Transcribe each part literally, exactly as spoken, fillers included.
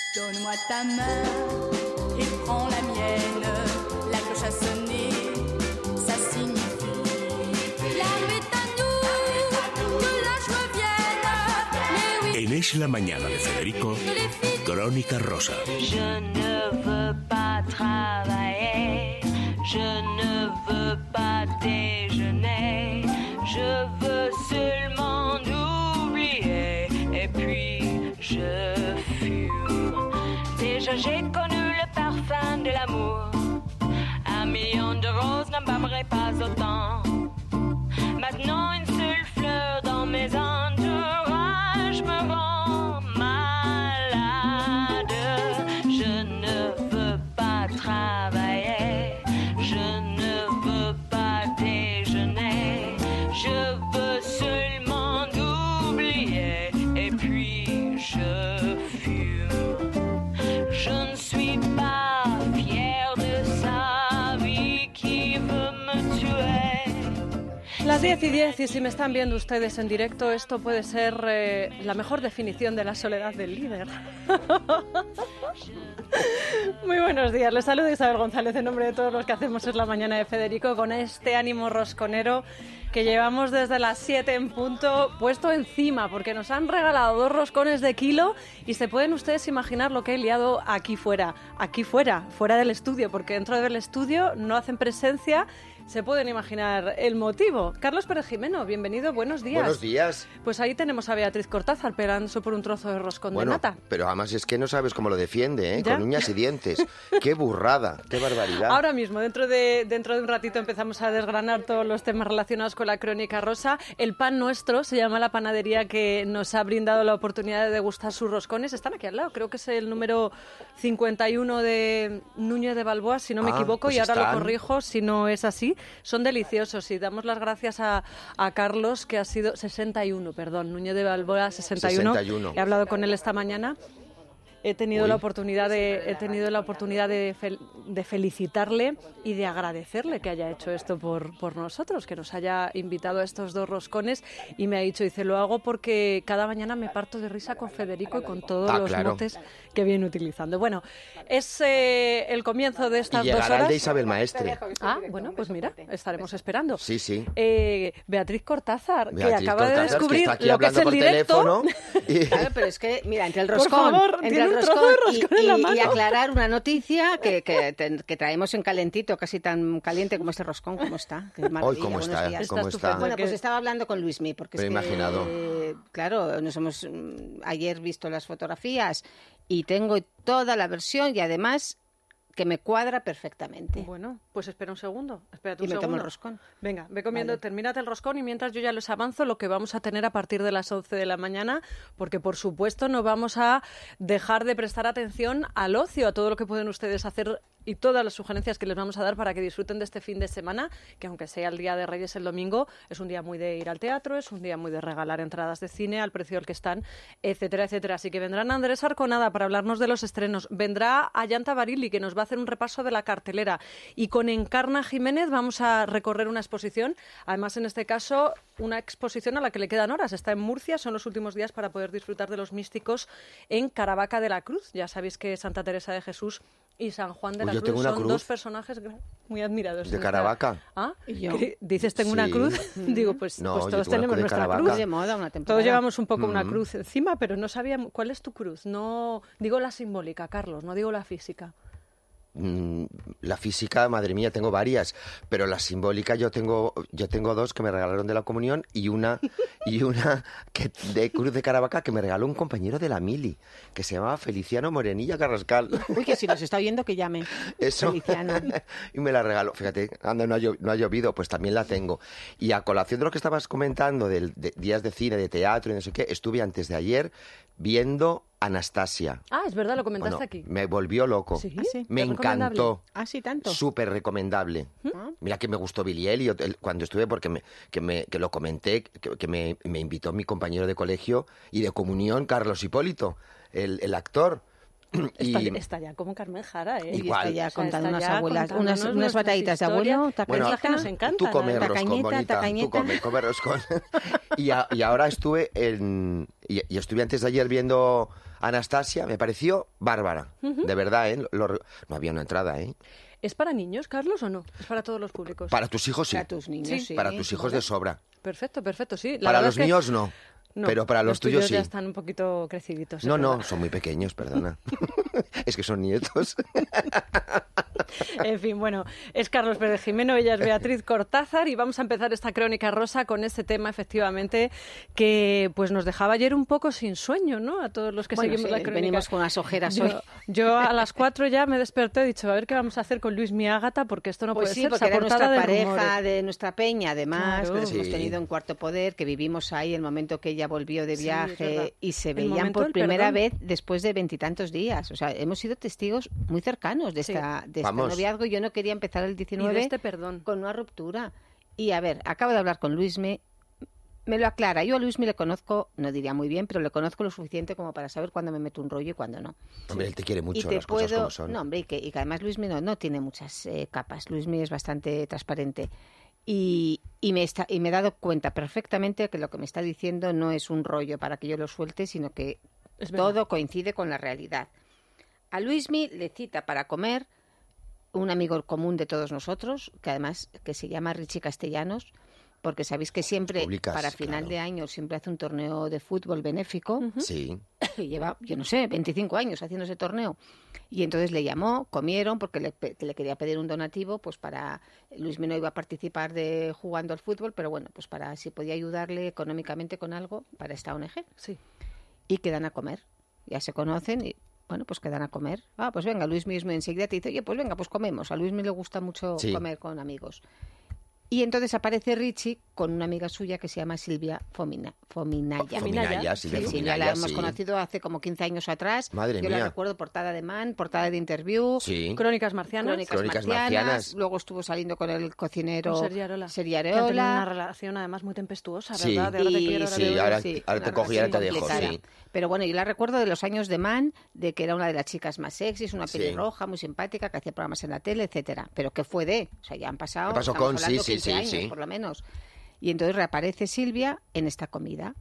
Donne-moi ta main et prends la mienne. La cloche a sonné, ça signifie l'arme est à nous, que la joie vienne. Mais oui. En Es la Mañana de Federico, Crónica Rosa. Je ne veux pas travailler, je ne veux pas déjeuner, je veux seulement oublier et puis je fume. Déjà j'ai connu le parfum de l'amour, un million de roses n'embâmerait pas autant. Maintenant une seule fleur dans mes entourages me rend malade. Je ne veux pas travailler, je ne veux pas déjeuner, je veux seulement oublier et puis je fume. Je ne suis pas fière de sa vie qui veut me tuer. Las diez y diez, y si me están viendo ustedes en directo, esto puede ser eh, la mejor definición de la soledad del líder. Muy buenos días, les saluda Isabel González en nombre de todos los que hacemos Es la Mañana de Federico, con este ánimo rosconero que llevamos desde las siete en punto puesto encima, porque nos han regalado dos roscones de kilo y se pueden ustedes imaginar lo que he liado aquí fuera, aquí fuera, fuera del estudio, porque dentro del estudio no hacen presencia. Se pueden imaginar el motivo. Carlos Pérez Jimeno, bienvenido, buenos días. Buenos días. Pues ahí tenemos a Beatriz Cortázar peleándose por un trozo de roscón bueno, de nata. Pero además es que no sabes cómo lo defiende, ¿eh? ¿Ya? Con uñas y dientes. ¡Qué burrada! ¡Qué barbaridad! Ahora mismo, dentro de, dentro de un ratito empezamos a desgranar todos los temas relacionados con la Crónica Rosa. El Pan Nuestro se llama la panadería que nos ha brindado la oportunidad de degustar sus roscones. Están aquí al lado, creo que es el número cincuenta y uno de Núñez de Balboa, si no me Ah, equivoco, pues y ahora están. lo corrijo si no es así. Son deliciosos y damos las gracias a, a Carlos, que ha sido sesenta y uno, perdón, Núñez de Balboa sesenta y uno. sesenta y uno. He hablado con él esta mañana. He tenido Uy. la oportunidad de he tenido la oportunidad de, fel, de felicitarle y de agradecerle que haya hecho esto por, por nosotros, que nos haya invitado a estos dos roscones, y me ha dicho, dice, lo hago porque cada mañana me parto de risa con Federico y con todos Ah, los claro. motes que viene utilizando. Bueno, es eh, el comienzo de estas Y dos llegará horas. el de Isabel Maestre. Ah, bueno, pues mira, estaremos esperando. Sí, sí. Eh, Beatriz Cortázar, Beatriz que acaba de Cortázar, que descubrir está aquí lo que es hablando el por directo. teléfono. Y- Claro, pero es que, mira, entre el Por roscón, favor, entre tiene el un trozo roscón, de y, roscón en la y- mano. y aclarar una noticia que, que, te- que traemos en calentito, casi tan caliente como este roscón, ¿cómo está? Qué maravilla, Hoy, ¿cómo buenos está? días. ¿Cómo Está está? estupendo. Bueno, pues que- estaba hablando con Luismi, porque Me es he que, imaginado. eh, claro, nos hemos mm, ayer visto las fotografías y tengo toda la versión y además que me cuadra perfectamente. Bueno, pues espera un segundo. Espérate Y un me tomo segundo. el roscón. Venga, ve comiendo, Vale. termínate el roscón y mientras yo ya les avanzo lo que vamos a tener a partir de las once de la mañana, porque por supuesto no vamos a dejar de prestar atención al ocio, a todo lo que pueden ustedes hacer y todas las sugerencias que les vamos a dar para que disfruten de este fin de semana, que aunque sea el Día de Reyes el domingo, es un día muy de ir al teatro, es un día muy de regalar entradas de cine al precio al que están, etcétera, etcétera. Así que vendrán Andrés Arconada para hablarnos de los estrenos, vendrá Ayanta Barili, que nos va a hacer un repaso de la cartelera, y con Encarna Jiménez vamos a recorrer una exposición, además en este caso una exposición a la que le quedan horas, está en Murcia, son los últimos días para poder disfrutar de los místicos en Caravaca de la Cruz. Ya sabéis que Santa Teresa de Jesús y San Juan de Uy, la yo Cruz tengo una son cruz. dos personajes gra- muy admirados. ¿De en esta- Caravaca? ¿Ah? ¿Y yo? ¿Qué? ¿Dices tengo una Sí. cruz? Digo, pues, No, pues yo todos tengo una tenemos cruz de nuestra Caravaca. cruz. Muy de moda una temporada. Todos llevamos un poco una Mm. cruz encima, pero no sabía cuál es tu cruz. No digo la simbólica, Carlos, no digo la física. Mm, La física, madre mía, tengo varias, pero la simbólica yo tengo yo tengo dos que me regalaron de la comunión y una y una que de Cruz de Caravaca que me regaló un compañero de la mili, que se llamaba Feliciano Morenilla Carrascal. Uy, que si nos está oyendo que llame. Eso. Feliciano. Y me la regaló. Fíjate, anda, no ha, llo- no ha llovido, pues también la tengo. Y a colación de lo que estabas comentando, de, de días de cine, de teatro y no sé qué, estuve antes de ayer viendo Anastasia. Ah, es verdad, lo comentaste Bueno, aquí. me volvió loco. Sí, ¿Ah, sí? Me ¿Es recomendable? encantó. Ah, sí, tanto. Súper recomendable. Ah. Mira que me gustó Billy Elliot el- cuando estuve, porque me, que, me, que lo comenté, que, que me, me invitó mi compañero de colegio y de comunión, Carlos Hipólito, el, el actor. Y Está, está ya como Carmen Jara, ¿eh? Y Igual. está ya O sea, contando está unas ya abuelas, contándonos unas, unas nuestras batallitas de historias. abuelo, Bueno, tacañita, es que nos encanta. tú come ¿no? roscón, Tacañita, bonita, tacañita. tú come, come roscón. y, a- y ahora estuve en... Y, y estuve antes de ayer viendo Anastasia, me pareció bárbara. De verdad, ¿eh? Lo- lo- no había una entrada, ¿eh? ¿Es para niños, Carlos, o no? Es para todos los públicos. Para tus hijos sí. Para tus niños, Sí. sí. Para tus hijos de sobra. Perfecto, perfecto, sí. La Para verdad los es que- míos no. No, Pero para los, tuyos sí. ya están un poquito creciditos. No, es no, verdad. son muy pequeños, perdona. Es que son nietos. En fin, bueno, es Carlos Pérez Jimeno, ella es Beatriz Cortázar y vamos a empezar esta crónica rosa con este tema, efectivamente, que pues nos dejaba ayer un poco sin sueño, ¿no? A todos los que Bueno, seguimos sí, la crónica. venimos con las ojeras yo, hoy. yo a las cuatro ya me desperté y he dicho, a ver qué vamos a hacer con Luis Mi Ágata, porque esto no Pues puede sí, ser. porque esa era nuestra portada de pareja rumores. de nuestra peña, además, Claro. que les hemos Sí. tenido en Cuarto Poder, que vivimos ahí el momento que ella volvió de Sí, es verdad. viaje y se El veían momento por del primera perdón. vez después de veintitantos días. O sea, hemos sido testigos muy cercanos de, Sí. esta, de este Vamos. noviazgo. Yo no quería empezar el Y de diecinueve este perdón. con una ruptura. Y a ver, acabo de hablar con Luismi, me lo aclara. Yo a Luismi le conozco, no diría muy bien, pero le conozco lo suficiente como para saber cuándo me meto un rollo y cuándo no. Hombre, él te quiere Y mucho, te las cosas puedo... como son. No, hombre, y que, y que además Luismi no, no tiene muchas eh, capas. Luismi es bastante transparente. Y, y, me está, y me he dado cuenta perfectamente que lo que me está diciendo no es un rollo para que yo lo suelte, sino que Es verdad. todo coincide con la realidad. A Luismi le cita para comer un amigo común de todos nosotros, que además que se llama Richie Castellanos, porque sabéis que siempre, Publicas, para final claro. de año, siempre hace un torneo de fútbol benéfico. Sí. Y lleva, yo no sé, veinticinco años haciendo ese torneo. Y entonces le llamó, comieron, porque le, pe- que le quería pedir un donativo, pues para... Luis no iba a participar de jugando al fútbol, pero bueno, pues para si podía ayudarle económicamente con algo para esta O N G. Sí. Y quedan a comer. Ya se conocen y, bueno, pues quedan a comer. Ah, pues venga, Luis mismo enseguida te dice, oye, pues venga, pues comemos. A Luis le gusta mucho Sí. comer con amigos. Y entonces aparece Richie con una amiga suya que se llama Silvia Fomina, Fominaya. Fominaya, Sí, Silvia Silvia Fominaya, la hemos sí. conocido hace como quince años atrás. Madre Yo mía. la recuerdo portada de Man, portada de Interview, Sí. Crónicas marcianas. Crónicas, Crónicas marcianas. marcianas. Luego estuvo saliendo con el cocinero Con Sergi Arola. Sergi Que han tenido una Areola. relación además muy tempestuosa, Sí. ¿verdad? De ahora te Y- quiero, ahora sí, te odio. ahora- sí, ahora te una cojo y ahora te relación dejo, complicada. sí. Pero bueno, yo la recuerdo de los años de Man, de que era una de las chicas más sexys, una Sí. pelirroja, muy simpática, que hacía programas en la tele, etcétera. Pero ¿qué fue de? O sea, ya han pasado, ¿Qué pasó estamos con? Sí, hablando sí, quince sí, años, sí. por lo menos. Y entonces reaparece Silvia en esta comida.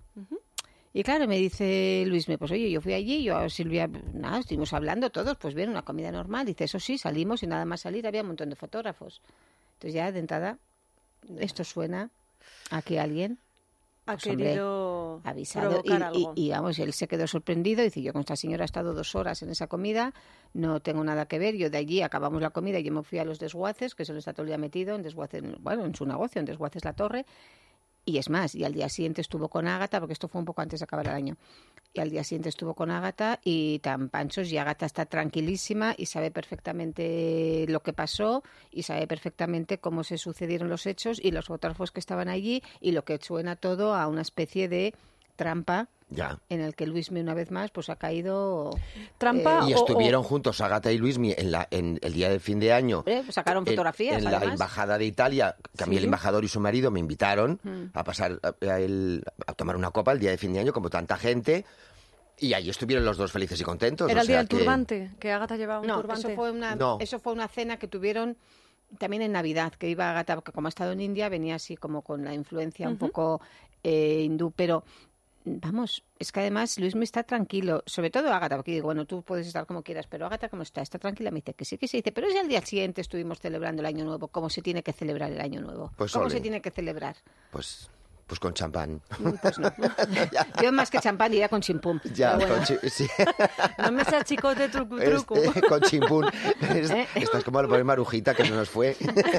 Y claro, me dice Luis, pues oye, yo fui allí, yo a Silvia, nada, estuvimos hablando todos, pues bien, una comida normal. Dice, eso sí, salimos y nada más salir había un montón de fotógrafos. Entonces ya de entrada, esto suena a que alguien Ha pues, hombre, querido avisado. Y, provocar y, algo. y, vamos, él se quedó sorprendido. Dice, yo con esta señora he estado dos horas en esa comida, no tengo nada que ver. Yo de allí acabamos la comida y yo me fui a los desguaces, que se lo está todo el día metido, en desguaces, bueno, en su negocio, en Desguaces La Torre. Y es más, y al día siguiente estuvo con Ágata, porque esto fue un poco antes de acabar el año. Y al día siguiente estuvo con Ágata y tan panchos, y Ágata está tranquilísima y sabe perfectamente lo que pasó y sabe perfectamente cómo se sucedieron los hechos y los fotógrafos que estaban allí y lo que suena todo a una especie de trampa Ya. en el que Luismi una vez más pues ha caído. Trampa Y o- estuvieron o- juntos Agatha y Luismi en, la, en el día de fin de año. Eh, pues sacaron en- fotografías, En, la además. embajada de Italia, que a mí Sí. el embajador y su marido me invitaron Mm. a pasar a, a el- a tomar una copa el día de fin de año, como tanta gente. Y allí estuvieron los dos felices y contentos. Era o el día sea del que- turbante, que Ágata llevaba un No, turbante. eso fue una No. eso fue una cena que tuvieron también en Navidad, que iba Ágata, porque como ha estado en India, venía así como con la influencia un poco eh, hindú, pero vamos, es que además Luismi está tranquilo, sobre todo Ágata, porque digo, bueno, tú puedes estar como quieras, pero Ágata, ¿cómo está? Está tranquila, me dice que sí, que sí, dice, pero es el día siguiente estuvimos celebrando el Año Nuevo, ¿cómo se tiene que celebrar el Año Nuevo? Pues ¿Cómo ole. se tiene que celebrar? Pues, pues con champán. Mm, Pues no. Yo más que champán iría con chimpum. Ya, pero bueno. con chi- sí. No me seas chicote truco truco. Este, con chimpún. Es- ¿Eh? Esto es como lo pone Marujita, que no nos fue.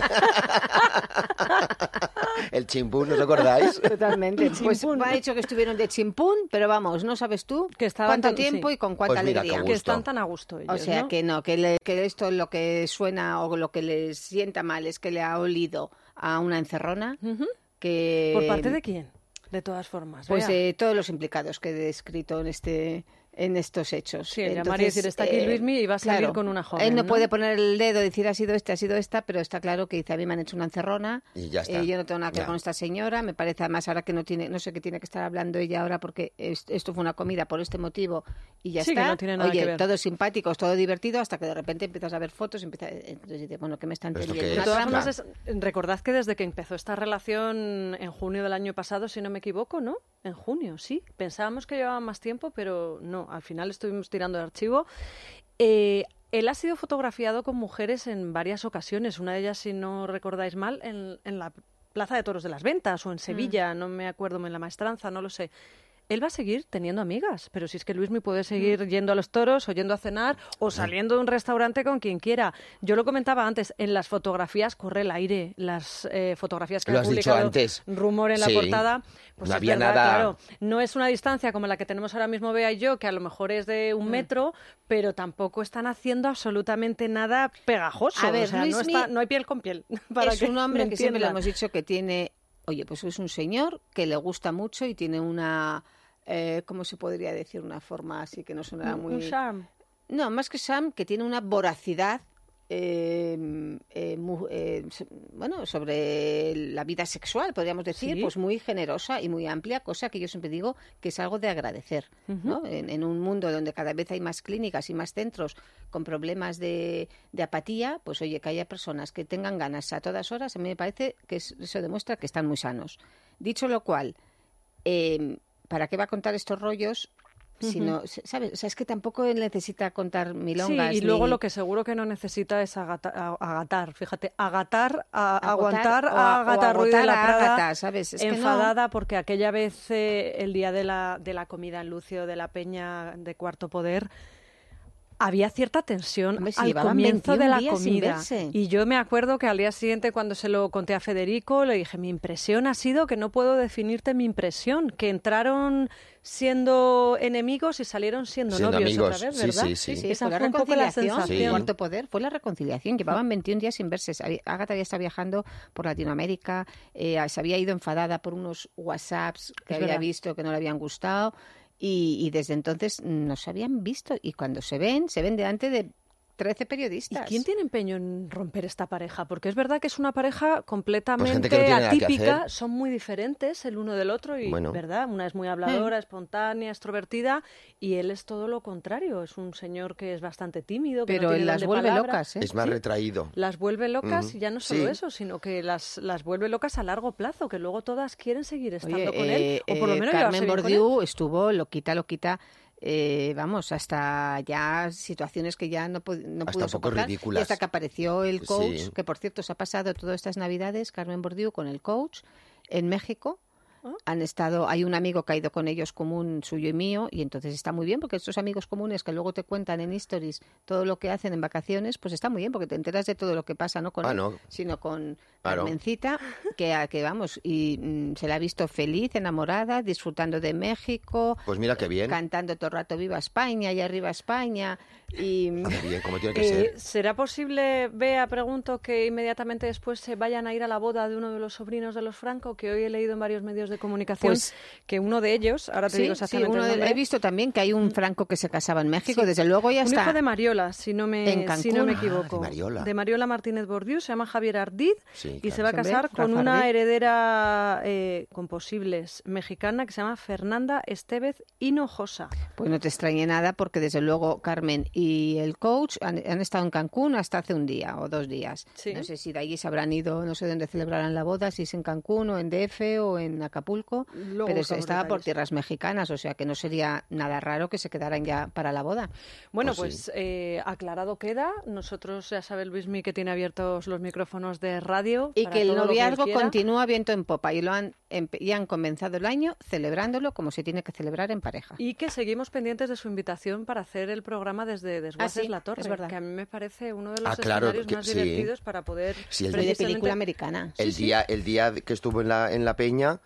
El chimpún, ¿no os acordáis? Totalmente. Pues Chimpún. me ha dicho que estuvieron de chimpún, pero vamos, no sabes tú Que estaban cuánto tan- tiempo sí. y con cuánta Pues mira, qué alegría. Que gusto. están tan a gusto ellos, O sea ¿no? que no, que, le- que esto lo que suena o lo que les sienta mal es que le ha olido a una encerrona. Que, ¿Por parte de quién? De todas formas. Pues vea. de todos los implicados que he descrito en este en estos hechos. Sí, Entonces, llamar y decir, está aquí eh, Luismi y va a salir claro, con una joven. Él no, ¿no? puede poner el dedo y decir, ha sido este, ha sido esta, pero está claro que dice, a mí me han hecho una encerrona, Y ya está. eh, yo no tengo nada que ver Ya. con esta señora, me parece además ahora que no tiene, no sé qué tiene que estar hablando ella ahora porque es- esto fue una comida por este motivo y ya Sí, que está. no tiene nada Oye, que ver. todos simpáticos, todo divertido, hasta que de repente empiezas a ver fotos y empiezas, entonces dices, bueno, ¿qué me están Pero esto tendiendo? qué De ¿Una es? todas trama? Claro. formas, es- recordad que desde que empezó esta relación en junio del año pasado, si no me equivoco, ¿no? En junio, sí. Pensábamos que llevaba más tiempo, pero no. Al final estuvimos tirando de archivo. Eh, él ha sido fotografiado con mujeres en varias ocasiones. Una de ellas, si no recordáis mal, en, en la Plaza de Toros de las Ventas o en Sevilla, no me acuerdo, en La Maestranza, no lo sé. Él va a seguir teniendo amigas, pero si es que Luismi puede seguir yendo a los toros o yendo a cenar o saliendo de un restaurante con quien quiera. Yo lo comentaba antes, en las fotografías corre el aire, las eh, fotografías que Lo ha has dicho publicado antes. Rumor en la Sí. portada, pues No es había verdad, nada- claro, no es una distancia como la que tenemos ahora mismo Bea y yo, que a lo mejor es de un metro, pero tampoco están haciendo absolutamente nada pegajoso. A ver, o sea, no, Luismi está, no hay piel con piel. Para es que un hombre me que siempre le entiendan. hemos dicho que tiene, oye, pues es un señor que le gusta mucho y tiene una, eh, ¿cómo se podría decir? Una forma así que no sonará Un- muy... un charm. No, más que Sam, que tiene una voracidad, eh, eh, mu- eh, so- bueno, sobre la vida sexual, podríamos decir, Sí. pues muy generosa y muy amplia, cosa que yo siempre digo que es algo de agradecer, ¿no? En, en un mundo donde cada vez hay más clínicas y más centros con problemas de, de apatía, pues oye, que haya personas que tengan ganas a todas horas, a mí me parece que es- eso demuestra que están muy sanos. Dicho lo cual, eh, ¿para qué va a contar estos rollos? Si no, ¿sabes? O sea, es que tampoco él necesita contar milongas. Sí, y luego ni- lo que seguro que no necesita es agata- a- agatar, fíjate, agatar, a- Agotar aguantar o a- a o Agatha Ruiz de agotar la a Prada Agatha, ¿sabes? Es que no. enfadada porque aquella vez, eh, el día de la, de la comida en Lucio de la Peña de Cuarto Poder, había cierta tensión Hombre, si al llevaban comienzo de veintiún la días sin comida. verse. Y yo me acuerdo que al día siguiente, cuando se lo conté a Federico, le dije, mi impresión ha sido que no puedo definirte mi impresión, que entraron siendo enemigos y salieron siendo, Siendo novios amigos, otra vez, sí, ¿verdad? sí, sí. Sí, Esa fue la fue un poco la reconciliación. sensación. Sí. Cuarto Poder fue la reconciliación. Llevaban veintiún días sin verse. Sabía- Agatha había estado viajando por Latinoamérica, eh, se había ido enfadada por unos WhatsApps que Es había verdad. visto que no le habían gustado y, y desde entonces no se habían visto. Y cuando se ven, se ven delante de trece ¿Y periodistas. quién tiene empeño en romper esta pareja? Porque es verdad que es una pareja completamente Pues gente que no tiene nada que atípica, hacer. son muy diferentes el uno del otro y, Bueno. ¿verdad? Una es muy habladora, espontánea, extrovertida y él es todo lo contrario, es un señor que es bastante tímido, que Pero no tiene él las don de vuelve palabra. locas, ¿eh? Es más Sí. retraído. Las vuelve locas Mm, y ya no solo sí. eso, sino que las, las vuelve locas a largo plazo, que luego todas quieren seguir estando Oye, con eh, él, o por lo eh, menos Carmen llevarse bien con él. Bordiú estuvo loquita, loquita, eh, vamos, hasta ya situaciones que ya no, pu- no Hasta pudo un poco soportar. ridículas. Y hasta que apareció el coach, Sí. que por cierto se ha pasado todas estas navidades, Carmen Bordiú, con el coach en México. Ah. Han estado, hay un amigo que ha ido con ellos común suyo y mío, y entonces está muy bien, porque estos amigos comunes que luego te cuentan en stories todo lo que hacen en vacaciones, pues está muy bien, porque te enteras de todo lo que pasa, no con Ah, él, no. sino con Claro. Carmencita, que, a- que vamos, y mm, se la ha visto feliz, enamorada, disfrutando de México, Pues mira qué bien. cantando todo el rato Viva España y arriba España, y Ah, qué bien, como tiene que Eh, ser. ¿Será posible, Bea, pregunto, que inmediatamente después se vayan a ir a la boda de uno de los sobrinos de los Franco, que hoy he leído en varios medios de comunicación, Pues- que uno de ellos, ahora te sí, digo sí, exactamente uno el de- nombre, he visto también que hay un franco que se casaba en México, Sí. desde luego ya un está. hijo de Mariola, si no me, En Cancún. si no me Ah, equivoco. de Mariola. De Mariola Martínez Bordiú, se llama Javier Ardid Sí, y claro. se va a Se ve, casar con Rafa una Ardid. heredera eh, con posibles mexicana que se llama Fernanda Estevez Hinojosa. Pues no te extrañe nada porque desde luego Carmen y el coach han, han estado en Cancún hasta hace un día o dos días. Sí. No sé si de allí se habrán ido, no sé dónde celebrarán la boda, si es en Cancún o en D F o en Acapulco, Luego pero buscamos estaba por detalles. tierras mexicanas, o sea que no sería nada raro que se quedaran ya para la boda. Bueno, Pues pues eh, aclarado queda. Nosotros, ya sabe Luismi que tiene abiertos los micrófonos de radio. Y para que el todo lo él noviazgo quiera. continúa viento en popa y lo han empe- y han comenzado el año celebrándolo como se tiene que celebrar en pareja. Y que seguimos pendientes de su invitación para hacer el programa desde Desguaces Ah, sí, La Torre, es verdad. que a mí me parece uno de los Ah, claro, escenarios que- más sí. divertidos para poder Sí, el Pero de precisamente- película americana. El día, el día que estuvo en la, en la peña,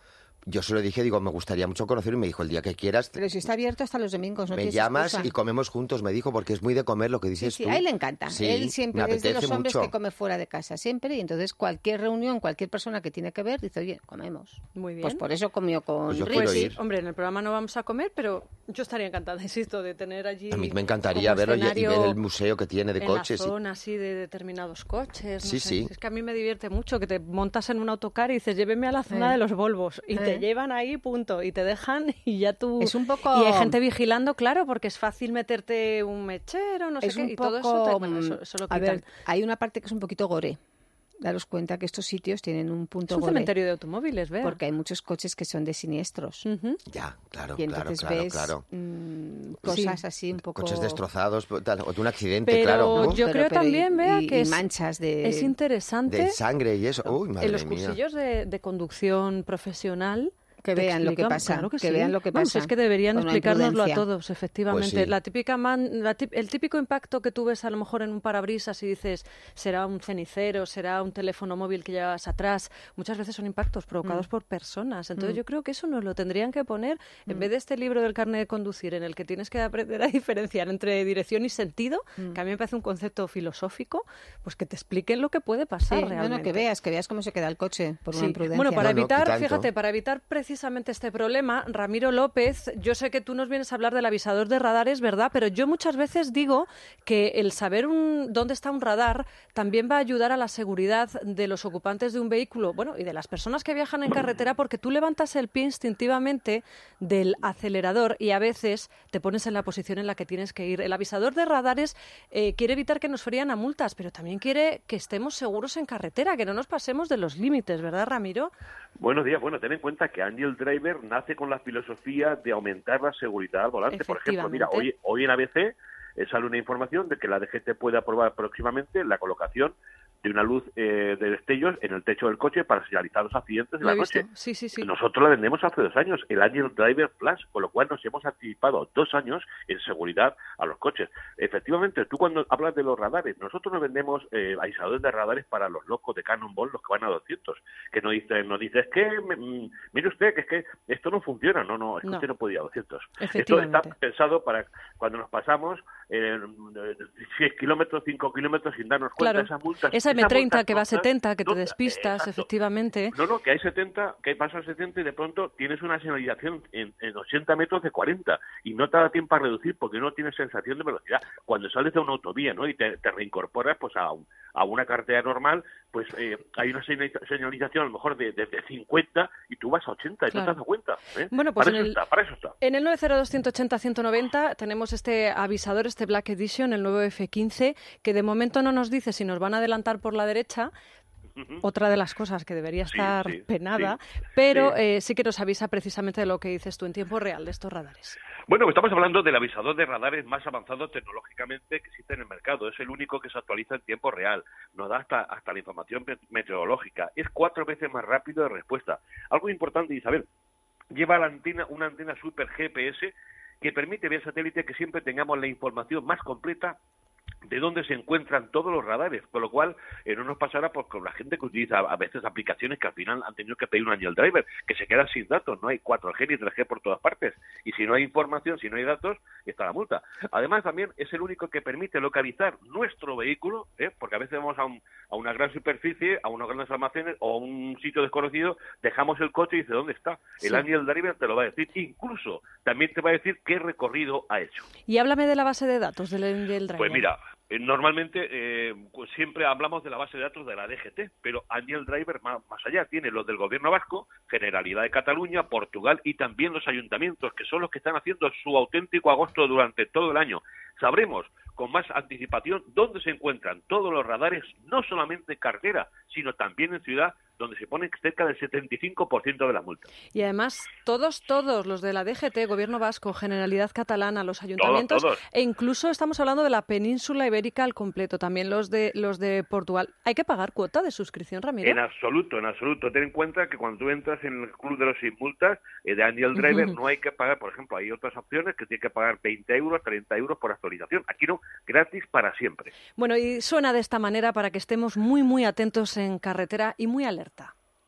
yo se lo dije, digo, me gustaría mucho conocerlo, y me dijo, el día que quieras, Pero si está abierto hasta los domingos, no me tienes llamas excusa. y comemos juntos, me dijo, porque es muy de comer lo que Sí, dices sí, tú. a él le encanta. Sí, él siempre me es de los apetece hombres mucho. que come fuera de casa, siempre. Y entonces cualquier reunión, cualquier persona que tiene que ver, dice, oye, comemos. Muy bien. Pues por eso comió con Pues yo Richie. quiero Sí, ir. hombre, en el programa no vamos a comer, pero yo estaría encantada, insisto, de tener allí. A mí me encantaría como verlo y, y ver escenario el museo que tiene de en coches. la y- zona así de determinados coches. No Sí, sé. sí. Es que a mí me divierte mucho que te montas en un autocar y dices, lléveme a la zona Eh. de los Volvos. Y te Eh. llevan ahí, punto. Y te dejan y ya tú. Es un poco- Y hay gente vigilando, claro, porque es fácil meterte un mechero, no sé Es qué. un y poco... todo eso, te- bueno, eso, mm, eso lo a quitan. ver, hay una parte que es un poquito gore. Daros cuenta que estos sitios tienen un Es punto un gore. cementerio de automóviles, vea. Porque hay muchos coches que son de siniestros. Ujú. Ya, claro, Y claro, entonces claro, ves claro. mm, cosas así un poco... Coches destrozados, tal, o de un accidente, Pero claro. ¿no? yo creo también, y- vea, y- que y es- manchas de... Es interesante De sangre y eso. Uy, madre en los mía. cursillos de, de conducción profesional. Que te vean lo que explican- pasa, claro que, que sí. vean lo que Vamos, pasa es que deberían con una explicárnoslo a imprudencia. todos, efectivamente. Pues sí. La típica man- la tip- el típico impacto que tú ves a lo mejor en un parabrisas y dices, será un cenicero, será un teléfono móvil que llevas atrás. Muchas veces son impactos provocados Mm. por personas. Entonces Mm. yo creo que eso nos lo tendrían que poner, en vez de este libro del carnet de conducir, en el que tienes que aprender a diferenciar entre dirección y sentido, Mm. que a mí me parece un concepto filosófico, pues que te expliquen lo que puede pasar Sí, realmente. bueno, que veas, que veas cómo se queda el coche por una Sí. imprudencia. Bueno, para No, no, evitar, que tanto. fíjate, para evitar precisamente este problema, Ramiro López, yo sé que tú nos vienes a hablar del avisador de radares, ¿verdad? Pero yo muchas veces digo que el saber un, dónde está un radar también va a ayudar a la seguridad de los ocupantes de un vehículo, bueno, y de las personas que viajan en carretera, porque tú levantas el pie instintivamente del acelerador y a veces te pones en la posición en la que tienes que ir. El avisador de radares eh, quiere evitar que nos frían a multas, pero también quiere que estemos seguros en carretera, que no nos pasemos de los límites, ¿verdad, Ramiro? Buenos días. Bueno, ten en cuenta que Angel Driver nace con la filosofía de aumentar la seguridad al volante. Por ejemplo, mira, hoy, hoy en A B C eh, sale una información de que la D G T puede aprobar próximamente la colocación de una luz eh, de destellos en el techo del coche para señalizar los accidentes de Lo la he noche. visto. Sí, sí, sí. Nosotros la vendemos hace dos años, el Angel Driver Plus, con lo cual nos hemos anticipado dos años en seguridad a los coches. Efectivamente, tú cuando hablas de los radares, nosotros nos vendemos eh, avisadores de radares para los locos de Cannonball, los que van a doscientos, que nos dicen, nos dice, es que, mm, mire usted, que es que esto no funciona. No, no, es que No. usted no puede ir a doscientos. Esto Efectivamente. está pensado para cuando nos pasamos eh, seis kilómetros, cinco kilómetros sin darnos cuenta. Claro. Esas multas, Esa esas M treinta multas que va a tontas, setenta, que te tontas, despistas, exacto. efectivamente. No, no, que hay setenta, que pasa a setenta y de pronto tienes una señalización en, en ochenta metros de cuarenta y no te da tiempo a reducir porque no tienes sensación de velocidad. Cuando sales de una autovía, ¿no? Y te, te reincorporas pues a, un- a una carretera normal, pues eh, hay una señaliza- señalización a lo mejor de, de, de cincuenta y tú vas a ochenta y Claro. no te das cuenta. ¿eh? Bueno, pues para en eso el- está, para eso está. En el nueve cero dos, uno ocho cero, uno nueve cero tenemos este avisador, este Black Edition, el nuevo F quince, que de momento no nos dice si nos van a adelantar por la derecha, Ujú. otra de las cosas que debería Sí, estar sí, penada, sí, pero sí. eh, sí que nos avisa precisamente de lo que dices tú en tiempo real de estos radares. Bueno, estamos hablando del avisador de radares más avanzado tecnológicamente que existe en el mercado. Es el único que se actualiza en tiempo real. Nos da hasta, hasta la información met- meteorológica. Es cuatro veces más rápido de respuesta. Algo importante, Isabel, lleva la antena, una antena super G P S que permite vía satélite que siempre tengamos la información más completa de dónde se encuentran todos los radares, con lo cual eh, no nos pasará pues, con la gente que utiliza a veces aplicaciones que al final han tenido que pedir un Angel Driver, que se quedan sin datos, no hay cuatro G ni tres G por todas partes, y si no hay información, si no hay datos, está la multa. Además también es el único que permite localizar nuestro vehículo, ¿eh? porque a veces vamos a, un, a una gran superficie, a unos grandes almacenes o a un sitio desconocido, dejamos el coche y dice ¿dónde está? El Sí. Angel Driver te lo va a decir, incluso también te va a decir qué recorrido ha hecho. Y háblame de la base de datos del Angel Driver. Pues mira, eh, normalmente eh, pues siempre hablamos de la base de datos de la D G T, pero Angel Driver más, más allá tiene los del Gobierno Vasco, Generalidad de Cataluña, Portugal y también los ayuntamientos, que son los que están haciendo su auténtico agosto durante todo el año. Sabremos con más anticipación dónde se encuentran todos los radares, no solamente en carretera, sino también en ciudad, donde se pone cerca del setenta y cinco por ciento de las multas. Y además, todos, todos los de la D G T, Gobierno Vasco, Generalidad Catalana, los ayuntamientos, todos. e incluso estamos hablando de la península ibérica al completo, también los de los de Portugal. ¿Hay que pagar cuota de suscripción, Ramiro? En absoluto, en absoluto. Ten en cuenta que cuando tú entras en el club de los sin multas eh, de Angel Driver Ujú. no hay que pagar, por ejemplo, hay otras opciones que tiene que pagar veinte euros, treinta euros por actualización. Aquí no, gratis para siempre. Bueno, y suena de esta manera para que estemos muy, muy atentos en carretera y muy alerta.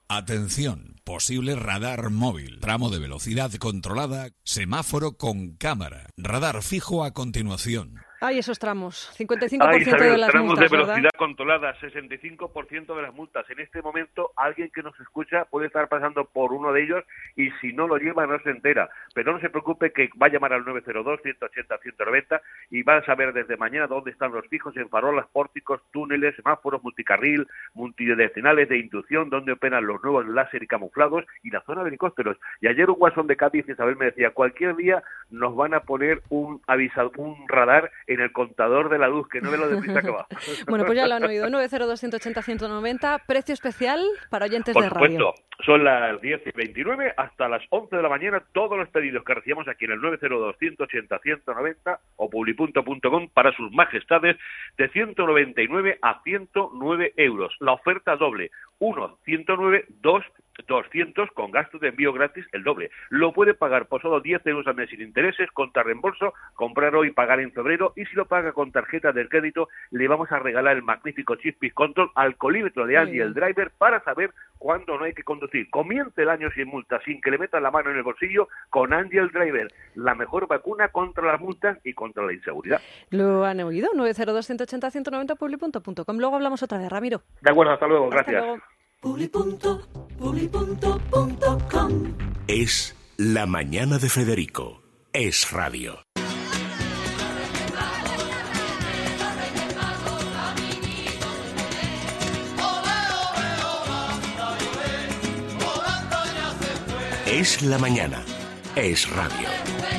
Atención, posible radar móvil, tramo de velocidad controlada, semáforo con cámara, radar fijo a continuación. Ay, esos tramos, cincuenta y cinco por Ay, ciento Isabel, de las tramos multas, de velocidad ¿verdad? controlada, sesenta y cinco por ciento de las multas. En este momento, alguien que nos escucha puede estar pasando por uno de ellos y si no lo lleva no se entera. Pero no se preocupe que va a llamar al nueve cero dos, ciento ochenta, ciento noventa y va a saber desde mañana dónde están los fijos en farolas, pórticos, túneles, semáforos, multicarril, multidireccionales de inducción, dónde operan los nuevos láser y camuflados y la zona de helicópteros. Y ayer un guasón de Cádiz, Isabel, me decía, cualquier día nos van a poner un avisado, un radar en el contador de la luz, que no ve lo deprisa que va. Bueno, pues ya lo han oído, nueve cero dos, ciento ochenta, ciento noventa, precio especial para oyentes Por de supuesto, radio. son las diez y veintinueve hasta las once de la mañana todos los pedidos que recibamos aquí en el nueve cero dos, ciento ochenta, ciento noventa o publipunto punto com para sus majestades de ciento noventa y nueve a ciento nueve euros. La oferta doble, uno, ciento nueve, dos, doscientos con gastos de envío gratis el doble. Lo puede pagar por solo diez euros al mes sin intereses, contra reembolso, comprar hoy, pagar en febrero y si lo paga con tarjeta de crédito le vamos a regalar el magnífico Chip Peace Control, alcoholímetro de Angie el Driver para saber cuándo no hay que conducir. Comience el año sin multas, sin que le metan la mano en el bolsillo con Angie el Driver, la mejor vacuna contra las multas y contra la inseguridad. Lo han oído, nueve cero dos, ciento ochenta, ciento noventa, publipunto punto com. Luego hablamos otra vez, Ramiro. De acuerdo, hasta luego, Hasta gracias. luego. Publipunto, publipunto punto com. Es la mañana de Federico. Es radio. Es la mañana. Es radio.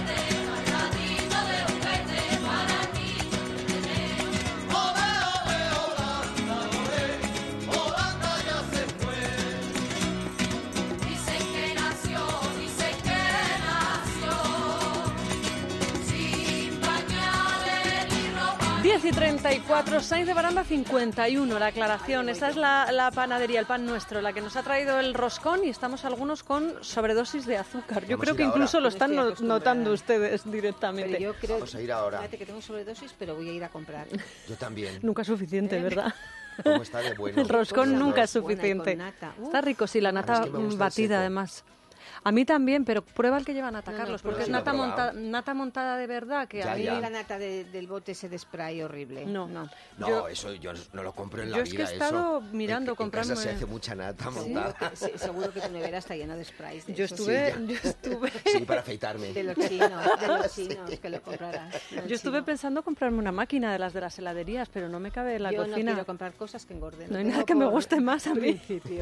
diez y treinta y cuatro, Sainz de Baranda cincuenta y uno, la aclaración. Esta es la, la panadería, el pan nuestro, la que nos ha traído el roscón y estamos algunos con sobredosis de azúcar. Yo Vamos creo a que ir incluso ahora. lo están No no- estoy acostumbrada. notando ustedes directamente. Pero yo creo, Vamos a ir ahora. fíjate que tengo sobredosis, pero voy a ir a comprar. Yo también. Nunca es suficiente, ¿verdad? ¿Cómo está de bueno? El roscón Cosa nunca es buena y con suficiente. nata. Uf. Está rico, sí, la nata es que me gusta el batida seco. además. A mí también, pero prueba el que llevan a No, atacarlos, no, porque es sí lo he nata, probado. monta- nata montada de verdad, que Ya, a mí... ya. La nata de- del bote ese de spray horrible. No. no. No, Yo- eso yo no lo compro en la yo es que vida. he estado eso. mirando en, en casa comprarme- se hace mucha nata Seguro montada. que, sí, seguro que tu nevera está llena de sprays. De Yo esos. estuve, Sí, yo estuve, Sí, para afeitarme. De los chinos, de los chinos que lo comprarás. yo estuve pensando comprarme una máquina de las de las heladerías, pero no me cabe en la Yo no cocina. quiero comprar cosas que engorden. No hay Lo nada tengo que me por guste más a mí. principio.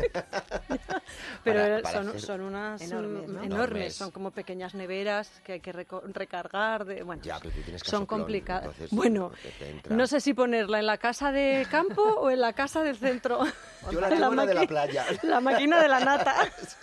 Pero Para- para son, hacer- son unas Enormes, mm, ¿no? enormes, Enormes. son como pequeñas neveras que hay que reco- recargar. De, bueno, Ya, pero tú tienes son casoplón, complicadas. entonces, Bueno, te- te entra. no sé si ponerla en la casa de campo o en la casa del centro. Yo la tengo en la de la maqui- playa. La máquina de la nata.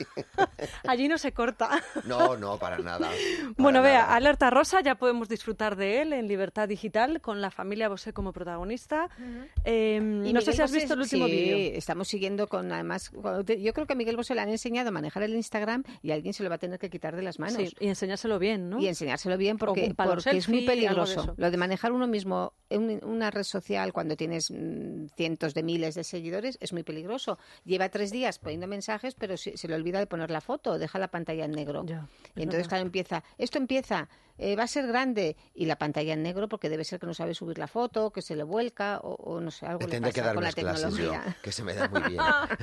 Allí no se corta. No, no, para nada. para Bueno, vea, nada. Alerta Rosa, ya podemos disfrutar de él en Libertad Digital con la familia Bosé como protagonista. Eh, Y no sé Miguel si has Bosé, visto el último sí, vídeo. estamos siguiendo con, además, cuando te- yo creo que a Miguel Bosé le han enseñado a manejar el Instagram y alguien se lo va a tener que quitar de las manos. Sí, y enseñárselo bien, ¿no? Y enseñárselo bien porque, un palo porque es muy selfie, algo de peligroso. eso. Lo de manejar uno mismo en una red social cuando tienes mm, cientos de miles de seguidores es muy peligroso. Lleva tres días poniendo mensajes, pero se, se le olvida de poner la foto, deja la pantalla en negro. Ya, y es entonces, verdad. claro, empieza, esto empieza, eh, va a ser grande y la pantalla en negro porque debe ser que no sabe subir la foto, que se le vuelca o, o no sé, algo Te le tendré pasa que dar con la unas clases yo, tecnología. que se me da muy bien.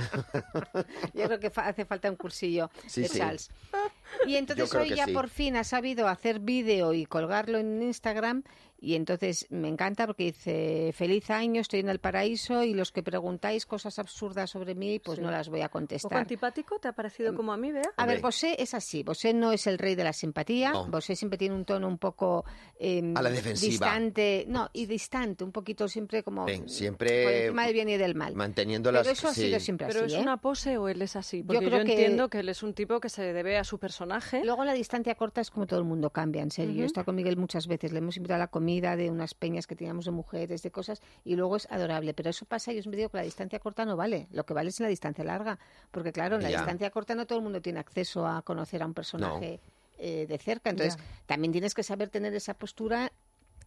Yo creo que fa- hace falta un cursillo Sí, de sí. Charles. Y entonces Yo creo hoy que ya sí. por fin ha sabido hacer vídeo y colgarlo en Instagram y entonces me encanta porque dice, feliz año, estoy en el paraíso y los que preguntáis cosas absurdas sobre mí, pues Sí. no las voy a ¿Un poco contestar. antipático? ¿Te ha parecido como a mí, Bea? A ver, Hombre. Bosé es así. Bosé no es el rey de la simpatía. No. Bosé siempre tiene un tono un poco eh, A la defensiva. distante. No, y distante, un poquito siempre como Ven, por siempre encima del bien y del mal. manteniendo las... Pero eso ha sí. sido siempre ¿Pero así. es ¿eh? una pose o él es así? Porque yo, creo que- entiendo que él es un tipo que se debe a su personaje. Luego la distancia corta es como todo el mundo cambia, en serio. Yo he Ujú. estado con Miguel muchas veces, le hemos invitado a la comida de unas peñas que teníamos de mujeres, de cosas, y luego es adorable. Pero eso pasa y os digo que la distancia corta no vale. Lo que vale es la distancia larga. Porque claro, en la Ya. distancia corta no todo el mundo tiene acceso a conocer a un personaje eh, de cerca. Entonces, Ya. también tienes que saber tener esa postura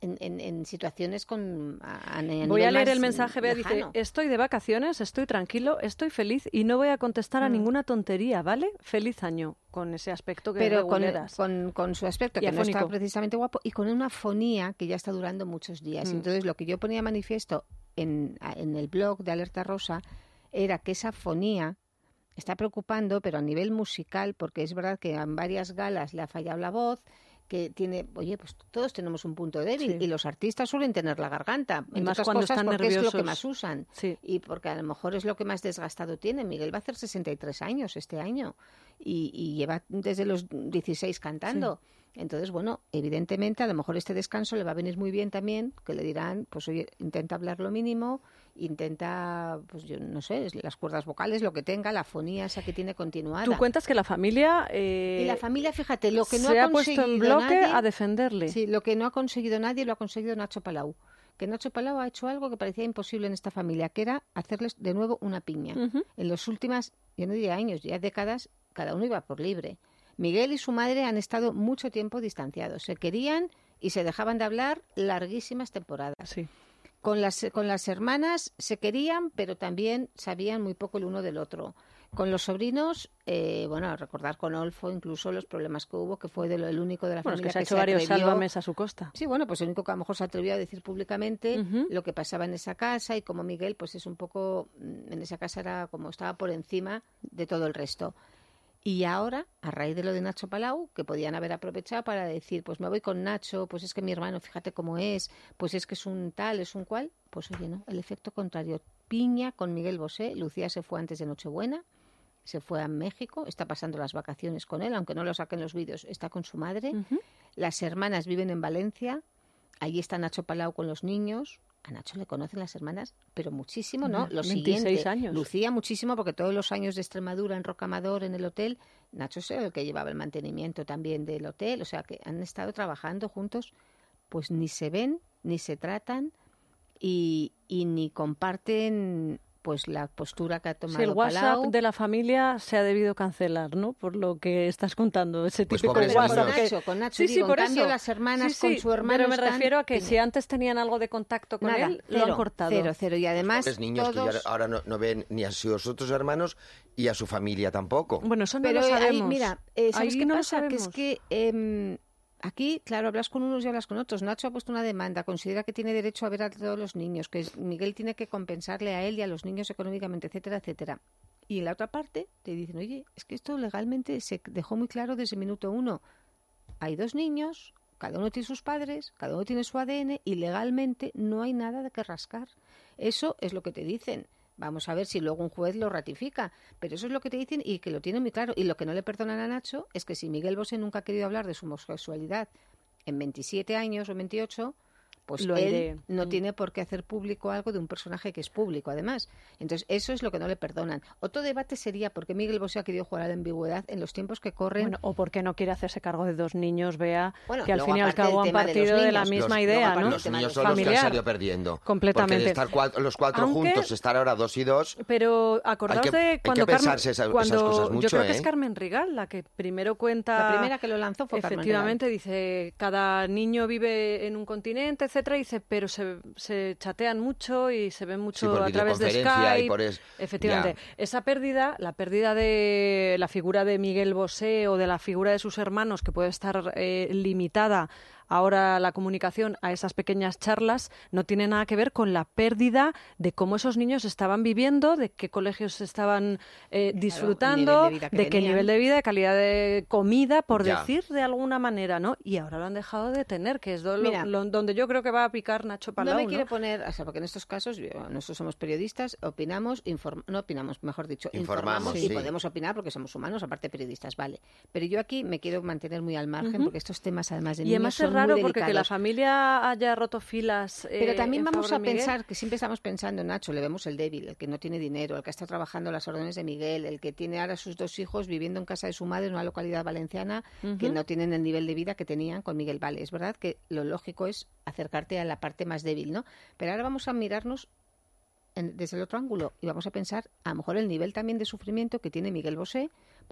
en, en, en situaciones con... A, a voy a leer el más mensaje, Bea, dice, lejano. estoy de vacaciones, estoy tranquilo, estoy feliz y no voy a contestar a Mm. ninguna tontería, ¿vale? Feliz año, con ese aspecto que Pero con, reguleras. con, con su aspecto, Y que no está afónico. precisamente guapo, y con una fonía que ya está durando muchos días. Mm. Entonces, lo que yo ponía manifiesto en, en el blog de Alerta Rosa era que esa fonía está preocupando, pero a nivel musical, porque es verdad que en varias galas le ha fallado la voz, que tiene, oye, pues todos tenemos un punto débil, Sí. y los artistas suelen tener la garganta, Y entre más otras cuando cosas están porque es lo nerviosos. que más usan. Sí. Y porque a lo mejor es lo que más desgastado tiene. Miguel va a hacer sesenta y tres años este año y, y lleva desde los dieciséis cantando. Entonces, bueno, evidentemente a lo mejor este descanso le va a venir muy bien también, que le dirán, pues oye, intenta hablar lo mínimo, intenta, pues yo no sé, las cuerdas vocales, lo que tenga, la fonía esa que tiene continuada. Tú cuentas que la familia... eh, Y la familia, fíjate, lo que no se ha ha puesto en conseguido bloque nadie- a defenderle. Sí, lo que no ha conseguido nadie lo ha conseguido Nacho Palau. Que Nacho Palau ha hecho algo que parecía imposible en esta familia, que era hacerles de nuevo una piña. Ujú. En los últimos, yo no diría años, ya décadas, cada uno iba por libre. Miguel y su madre han estado mucho tiempo distanciados. Se querían y se dejaban de hablar larguísimas temporadas. Sí. Con las, con las hermanas se querían, pero también sabían muy poco el uno del otro. Con los sobrinos, eh, bueno, recordar con Olfo incluso los problemas que hubo, que fue de lo, el único de la Bueno, es familia que se ha hecho se varios atrevió- sálvames a su costa. Sí, bueno, pues el único que a lo mejor se atrevió a decir públicamente Ujú. lo que pasaba en esa casa, y como Miguel, pues es un poco, mm, en esa casa era como estaba por encima de todo el resto. Y ahora, a raíz de lo de Nacho Palau, que podían haber aprovechado para decir, pues me voy con Nacho, pues es que mi hermano, fíjate cómo es, pues es que es un tal, es un cual, pues oye, no, el efecto contrario. Piña con Miguel Bosé, Lucía se fue antes de Nochebuena, se fue a México, está pasando las vacaciones con él, aunque no lo saquen los vídeos, está con su madre. Ujú. Las hermanas viven en Valencia, allí está Nacho Palau con los niños. A Nacho le conocen las hermanas, pero muchísimo, ¿no? Lo veintiséis siguiente, años. Lucía muchísimo, porque todos los años de Extremadura en Rocamadour, en el hotel, Nacho es el que llevaba el mantenimiento también del hotel, o sea que han estado trabajando juntos, pues ni se ven, ni se tratan y, y ni comparten pues la postura que ha tomado Sí, el WhatsApp Palau. de la familia se ha debido cancelar, ¿no? Por lo que estás contando, ese Pues típico pobres Pero WhatsApp. con niños. Nacho, con Nacho, Sí, digo, sí, en por cambio eso. las hermanas Sí, sí, con su hermano pero me están- refiero a que si antes tenían algo de contacto con Nada, él, cero, lo han cortado. Cero, cero. Y además Pobres niños que ya todos... ahora no, no ven ni a sus otros hermanos y a su familia tampoco. Bueno, eso no Pero lo ahí, sabemos. mira, eh, ¿sabes Ahí qué no lo pasa? Que es sabemos. que em, aquí, claro, hablas con unos y hablas con otros. Nacho ha puesto una demanda, considera que tiene derecho a ver a todos los niños, que es- Miguel tiene que compensarle a él y a los niños económicamente, etcétera, etcétera. Y en la otra parte te dicen, oye, es que esto legalmente se dejó muy claro desde el minuto uno. Hay dos niños, cada uno tiene sus padres, cada uno tiene su A D N y legalmente no hay nada de que rascar. Eso es lo que te dicen. Vamos a ver si luego un juez lo ratifica, pero eso es lo que te dicen y que lo tienen muy claro. Y lo que no le perdonan a Nacho es que si Miguel Bosé nunca ha querido hablar de su homosexualidad en veintisiete años o veintiocho, pues Lo él airee. no Mm. tiene por qué hacer público algo de un personaje que es público, además. Entonces, eso es lo que no le perdonan. Otro debate sería por qué Miguel Bosé ha querido jugar a la ambigüedad en los tiempos que corren. Bueno, o porque no quiere hacerse cargo de dos niños, vea, Bueno, que al luego, fin y al aparte del cabo han tema de los partido de, la niños, misma Los- idea, luego, ¿no? aparte Los tema niños de son los que han familiar. salido perdiendo. Completamente. Porque de estar cua- los cuatro Aunque- juntos, estar ahora dos y dos... Pero acordaos Hay que- hay de que cuando Carmen, pensarse esa- esas cuando cosas yo mucho, creo que ¿eh? es Carmen Rigal la que primero cuenta. La primera que lo lanzó fue Carmen Efectivamente, dice, cada niño vive en un continente, etcétera, y dice, pero se, se chatean mucho y se ven Sí, mucho por a través de videoconferencia Skype. y por es- Efectivamente. ya. Esa pérdida, la pérdida de la figura de Miguel Bosé o de la figura de sus hermanos, que puede estar eh, limitada ahora la comunicación a esas pequeñas charlas, no tiene nada que ver con la pérdida de cómo esos niños estaban viviendo, de qué colegios estaban eh, disfrutando, el nivel de vida que de qué tenían. nivel de vida, de calidad de comida, por Ya. decir de alguna manera, ¿no? Y ahora lo han dejado de tener, que es do- lo- Mira, lo- donde yo creo que va a picar Nacho Palau, No me ¿no? quiero poner, o sea, porque en estos casos yo- nosotros somos periodistas, opinamos, inform- no opinamos, mejor dicho, Informamos, informamos sí. y podemos opinar porque somos humanos, aparte periodistas, vale. Pero yo aquí me quiero mantener muy al margen Ujú. porque estos temas, además de Y niños, además son es raro muy porque que la delicados. familia haya roto filas. eh, Pero también en vamos favor a de Miguel. pensar que siempre estamos pensando en Nacho, le vemos el débil, el que no tiene dinero, el que está trabajando las órdenes de Miguel, el que tiene ahora sus dos hijos viviendo en casa de su madre en una localidad valenciana que Ujú. no tienen el nivel de vida que tenían con Miguel. Vale, es verdad que lo lógico es acercarte a la parte más débil, ¿no? Pero ahora vamos a mirarnos en- desde el otro ángulo y vamos a pensar a lo mejor el nivel también de sufrimiento que tiene Miguel Bosé,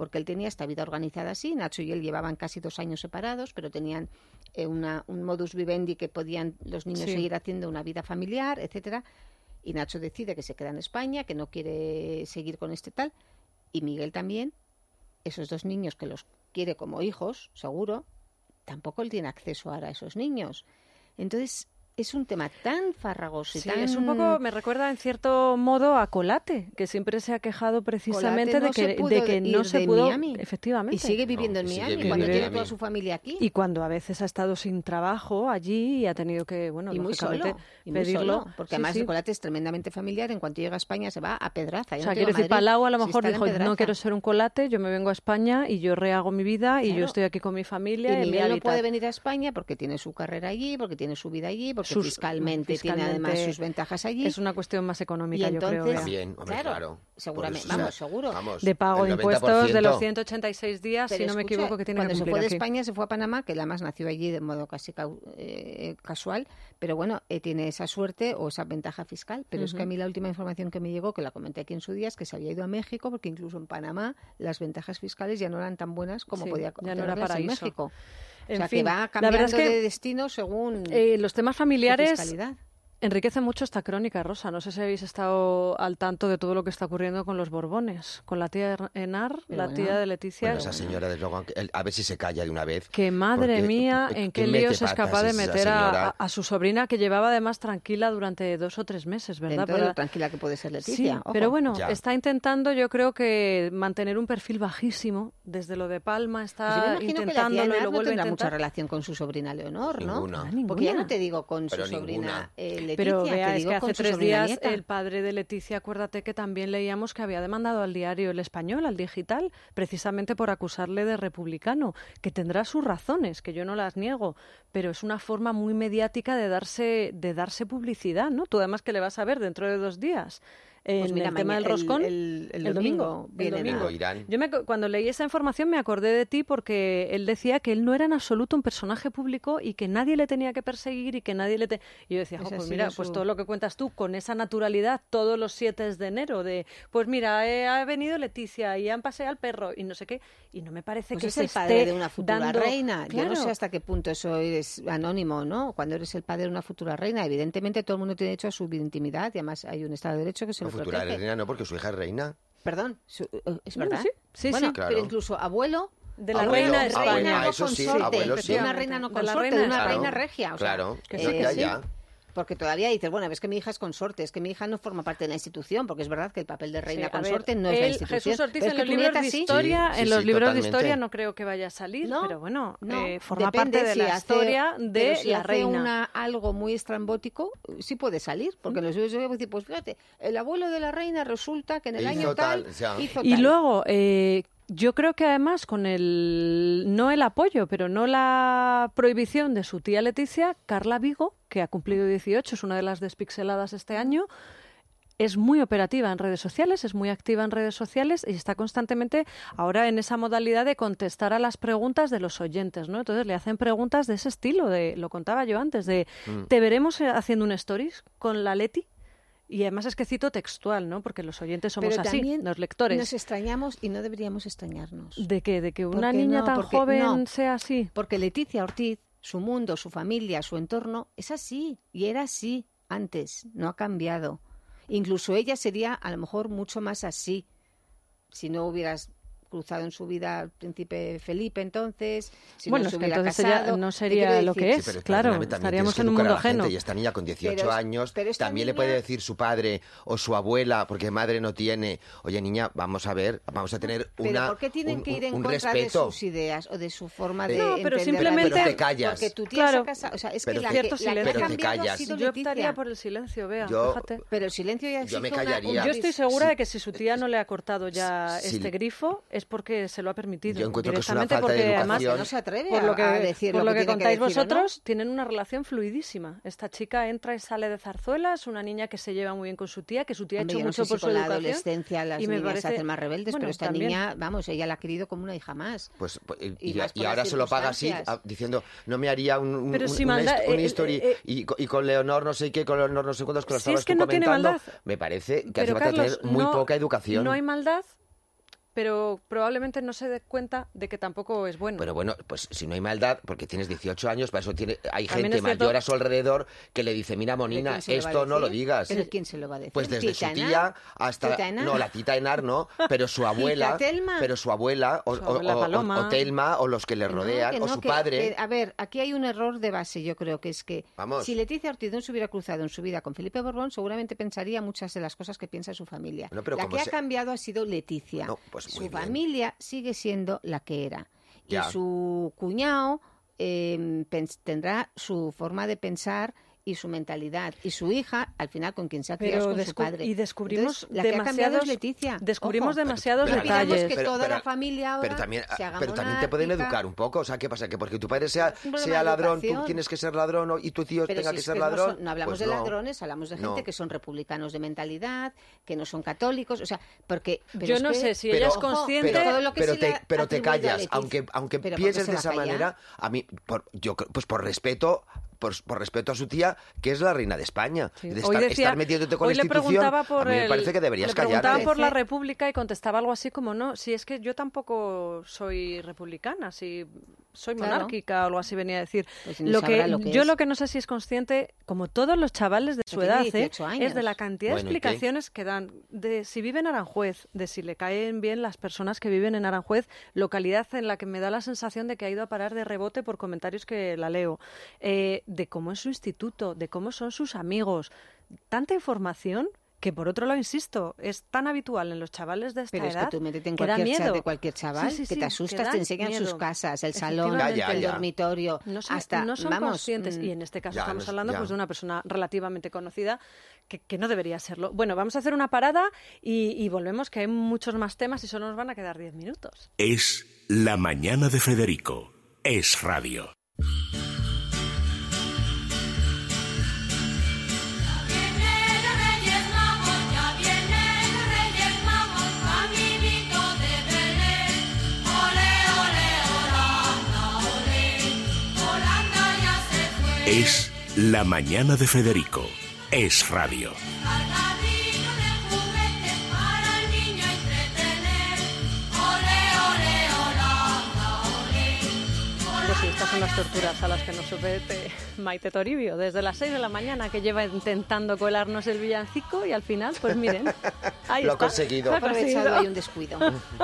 porque él tenía esta vida organizada así. Nacho y él llevaban casi dos años separados, pero tenían eh, una, un modus vivendi que podían los niños Sí. seguir haciendo una vida familiar, etcétera. Y Nacho decide que se queda en España, que no quiere seguir con este tal. Y Miguel también, esos dos niños que los quiere como hijos, seguro, tampoco él tiene acceso ahora a esos niños. Entonces, es un tema tan farragoso y Sí, tan... es un poco, me recuerda en cierto modo a Colate, que siempre se ha quejado precisamente Colate no de que, se pudo de que ir no se de pudo, Miami. efectivamente. Y sigue viviendo No, en y sigue Miami, viviendo cuando en tiene Miami. toda su familia aquí. Y cuando a veces ha estado sin trabajo allí y ha tenido que, bueno, Y muy lógicamente solo, y muy pedirlo. solo, porque Sí, además sí. el Colate es tremendamente familiar. En cuanto llega a España se va a Pedraza. O sea, quiero decir, Palau a lo mejor dijo, no quiero ser un Colate, yo me vengo a España y yo rehago mi vida y Claro. yo estoy aquí con mi familia. Y en mi Miguel no hábitat. puede venir a España porque tiene su carrera allí, porque tiene su vida allí, porque Sus- fiscalmente, fiscalmente tiene además sus ventajas allí. Es una cuestión más económica, Y yo creo. entonces- Bea. También, hombre, Claro, claro. seguramente, Por eso, vamos, seguro. vamos, De pago de el noventa por impuestos de los ciento. ciento ochenta y seis días, Pero si no me escucha, equivoco, que tiene cuando que se cumplir fue de aquí. España se fue a Panamá, que él además nació allí de modo casi cau- eh, casual, pero bueno, eh, tiene esa suerte o esa ventaja fiscal. Pero es que a mí la última información que me llegó, que la comenté aquí en su día, es que se había ido a México, porque incluso en Panamá las ventajas fiscales ya no eran tan buenas como Sí, podía ya no era tenerlas en paraíso. México. En o sea, fin, que va la cambiando verdad es que, de destino según Eh, los temas su familiares fiscalidad. enriquecen mucho esta crónica, Rosa. No sé si habéis estado al tanto de todo lo que está ocurriendo con los Borbones, con la tía Enar, Pero la bueno. tía de Leticia. Bueno, esa señora, desde luego, aunque- a ver si se calla de una vez. Que madre porque- mía, ¿qué en qué mete líos es capaz patas de esa meter a, señora? a- a su sobrina, que llevaba además tranquila durante dos o tres meses, ¿verdad? Dentro de Para- lo tranquila que puede ser Sí, Leticia. ojo. pero bueno, Ya. está intentando, yo creo que mantener un perfil bajísimo. Desde lo de Palma Pues yo me está imagino que la tía intentándolo y Enar lo no vuelve a tendrá mucha intentar. relación con su sobrina Leonor, ¿no? Ninguna. Ah, Porque ya ninguna. no te digo con su Pero sobrina ninguna. eh, Leticia, Pero te vea, es digo que hace con su tres sobrina días nieta. el padre de Leticia, acuérdate que también leíamos que había demandado al diario El Español, al digital, precisamente por acusarle de republicano, que tendrá sus razones, que yo no las niego, pero es una forma muy mediática de darse, de darse publicidad, ¿no? Tú además que le vas a ver dentro de dos días. En Pues mira, el tema maña- del el- roscón, el- el el domingo, domingo el vienen a- domingo. Lo irán. Yo me, cuando leí esa información me acordé de ti porque él decía que él no era en absoluto un personaje público y que nadie le tenía que perseguir y que nadie le... Te... Y yo decía, Ese "Jo, ha pues sido mira, su- pues todo lo que cuentas tú con esa naturalidad todos los siete de enero de, pues mira, eh, ha venido Leticia y han paseado al perro y no sé qué, y no me parece Pues que es se el padre esté de una futura dando- reina. Yo no Claro. sé hasta qué punto eso es anónimo, ¿no? Cuando eres el padre de una futura reina, evidentemente todo el mundo tiene derecho a su intimidad y además hay un Estado de Derecho que se La lo futura protege. reina no, porque su hija es reina. Perdón, su- eh, es Bueno, verdad. sí, sí, bueno, sí. Claro. pero incluso abuelo de la Abuelo, reina de abuelo, España. ah, eso sí, abuelo sí. de una reina no De la consorte, reina de de una España. reina regia. O sea, Claro, que que sí, sí, que ya, sí. ya. Porque todavía dices, bueno, es que mi hija es consorte, es que mi hija no forma parte de la institución, porque es verdad que el papel de reina Sí, a ver, consorte no es la él, institución. Jesús Ortiz, Pero es en que los tu libros nieta de sí. historia, Sí, sí, en los sí, libros de totalmente. historia no creo que vaya a salir, No, pero bueno, no, eh, forma depende parte de si la hace- historia pero de si la hace reina. una, algo muy estrambótico, sí puede salir, porque en los libros yo voy a decir, pues fíjate, el abuelo de la reina resulta que en el Hizo año tal, tal, o sea. hizo Y tal. luego, eh, yo creo que además con el, no el apoyo, pero no la prohibición de su tía Leticia, Carla Vigo, que ha cumplido dieciocho, es una de las despixeladas este año, es muy operativa en redes sociales, es muy activa en redes sociales y está constantemente ahora en esa modalidad de contestar a las preguntas de los oyentes, ¿no? Entonces le hacen preguntas de ese estilo, de lo contaba yo antes, de Mm. ¿te veremos eh, haciendo un stories con la Leti? Y además es que cito textual, ¿no? Porque los oyentes somos Pero así, también los lectores. Nos extrañamos y no deberíamos extrañarnos. ¿De qué? ¿De que una Porque niña no, tan porque joven no. sea así? Porque Leticia Ortiz, su mundo, su familia, su entorno, es así. Y era así antes, no ha cambiado. Incluso ella sería a lo mejor mucho más así si no hubieras cruzado en su vida al príncipe Felipe entonces, si Bueno, no es se que hubiera entonces casado. ella no Te sería quiero lo decir- que Sí, es, pero claro, perdóname, también estaríamos tienes que en un educar a mundo la gente, ajeno. y esta niña con dieciocho Pero es- años pero esta también le niña- puede decir su padre o su abuela, porque madre no tiene, oye niña, vamos a ver, vamos a tener Pero una, ¿por qué tienen un, que ir en un contra respeto. de sus ideas o de su forma de No, pero entender la simplemente- vida? Pero te callas. Porque tu tía Claro. se ha casado. O sea, es Pero que la cierto que, la que silencio. ha Pero te cambiado ha callas. sido Yo Leticia. optaría por el silencio, Bea, Yo- fíjate. Pero el silencio ya Yo me exige una- callaría. un Yo estoy vis- segura sí. de que si su tía no le ha cortado ya Sí. este grifo es porque se lo ha permitido. Yo encuentro que es una directamente, falta de porque además, educación. no se atreve por lo que, a decir por lo lo que que tiene que contáis decir, ¿o no? vosotros, tienen una relación fluidísima. Esta chica entra y sale de zarzuelas, una niña que se lleva muy bien con su tía, que su tía Hombre, ha hecho yo no mucho sé por si su con la educación. adolescencia las y me niñas parece- se hacen más rebeldes, bueno, pero esta también. niña, vamos, ella la ha querido como una hija más. Pues, pues, y, Y y- más y por las ahora se lo paga así, circunstancias. a- diciendo, no me haría un, un, Pero un- si una maldad- hist- un eh, history eh, eh, y, co- y con Leonor no sé qué, con Leonor no sé cuántos, que lo Si estabas es que tú no tiene comentando, maldad. me parece que hace Pero, falta Carlos, tener muy no- poca educación. No hay maldad pero probablemente no se dé cuenta de que tampoco es bueno. Pero bueno, pues si no hay maldad, porque tienes dieciocho años, para eso tiene, hay También gente es cierto- mayor a su alrededor que le dice, mira, Monina, quién se lo va a esto no lo decir? digas. ¿Pero quién se lo va a decir? Pues desde ¿Tita su Enar? tía hasta... ¿Tita Enar? No, la tita Enar no, pero su abuela... ¿Tita Telma? Pero su abuela, o, Su o- abuela o- Paloma. o Telma, o los que le Que no, rodean, que o no, su que- padre... que- a ver, aquí hay un error de base, yo creo, que es que Vamos. si Leticia Ortiz no se hubiera cruzado en su vida con Felipe Borbón, seguramente pensaría muchas de las cosas que piensa su familia. Bueno, pero la como que se- ha cambiado ha sido Leticia. No, pues muy su bien. familia sigue siendo la que era. Ya. Y su cuñado eh, pens- tendrá su forma de pensar y su mentalidad. Y su hija, al final, con quien se ha criado Pero es con su descu- padre. y descubrimos Entonces, la que ha cambiado es demasiados- Leticia. descubrimos Ojo. demasiados No Pero- olvidemos detalles. que toda la familia ahora pero también, se haga pero también te pueden monárquica. educar un poco. O sea, ¿qué pasa? Que porque tu padre sea, Es un problema sea de ladrón, tú educación. tienes que ser ladrón o- y tu tío Pero tenga si que es ser que no ladrón. son- no hablamos pues de no. ladrones, hablamos de gente No. que son republicanos de mentalidad, que no son católicos, o sea, porque... pero Yo es no que- sé si Pero- ella es ojo, consciente... pero todo lo que pero se te, le pero te atribuye a callas, Leticia. aunque aunque ¿Pero por qué pienses se de va a esa callar? manera, a mí, por, yo creo- pues por respeto, por, por respeto a su tía, que es la reina de España. Sí. De Hoy estar, decía- estar metiéndote con hoy la le institución, preguntaba por a mí me el- parece que deberías le preguntaban callarte. por la Parece- República y contestaba algo así como, no, si es que yo tampoco soy republicana, si soy Claro. monárquica o algo así venía a decir. Pues ni lo, sabrá que, lo que yo es. lo que no sé si es consciente, como todos los chavales de su Tiene edad, ¿eh? dieciocho años. es de la cantidad Bueno, de ¿y qué? explicaciones que dan de si vive en Aranjuez, de si le caen bien las personas que viven en Aranjuez, localidad en la que me da la sensación de que ha ido a parar de rebote por comentarios que la leo, eh, de cómo es su instituto, de cómo son sus amigos. Tanta información que, por otro lado, insisto, es tan habitual en los chavales de esta Pero es edad que tú métete en que da cualquier chat miedo. de cualquier chaval, Sí, sí, que sí, te asustas, da te enseñan miedo. sus casas, el salón, Efectivamente. Ya, ya, el ya. dormitorio, No son, hasta, no son vamos, conscientes. mm, Y en este caso Ya, estamos no es- hablando ya. pues, de una persona relativamente conocida que, que no debería serlo. Bueno, vamos a hacer una parada y, y volvemos, que hay muchos más temas y solo nos van a quedar diez minutos. Es La Mañana de Federico. Es radio. Vienen los Reyes Magos, ya vienen los Reyes Magos, caminito de Belén. Ole, ole, Holanda, ole, Holanda ya se fue. Es La Mañana de Federico. Es radio. Cargadito de juguetes para el niño entretener. Ole, ole, Holanda, ole. Pues sí, estas son las torturas a las que nos somete Maite Toribio desde las seis de la mañana, que lleva intentando colarnos el villancico y al final, pues miren, ahí Lo ha está. conseguido. Lo ha ha conseguido. aprovechado ahí un descuido.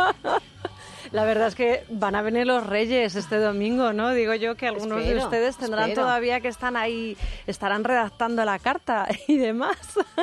La verdad es que van a venir los Reyes este domingo, ¿no? Digo yo que algunos de Espero, ustedes tendrán espero. todavía que están ahí, estarán redactando la carta y demás.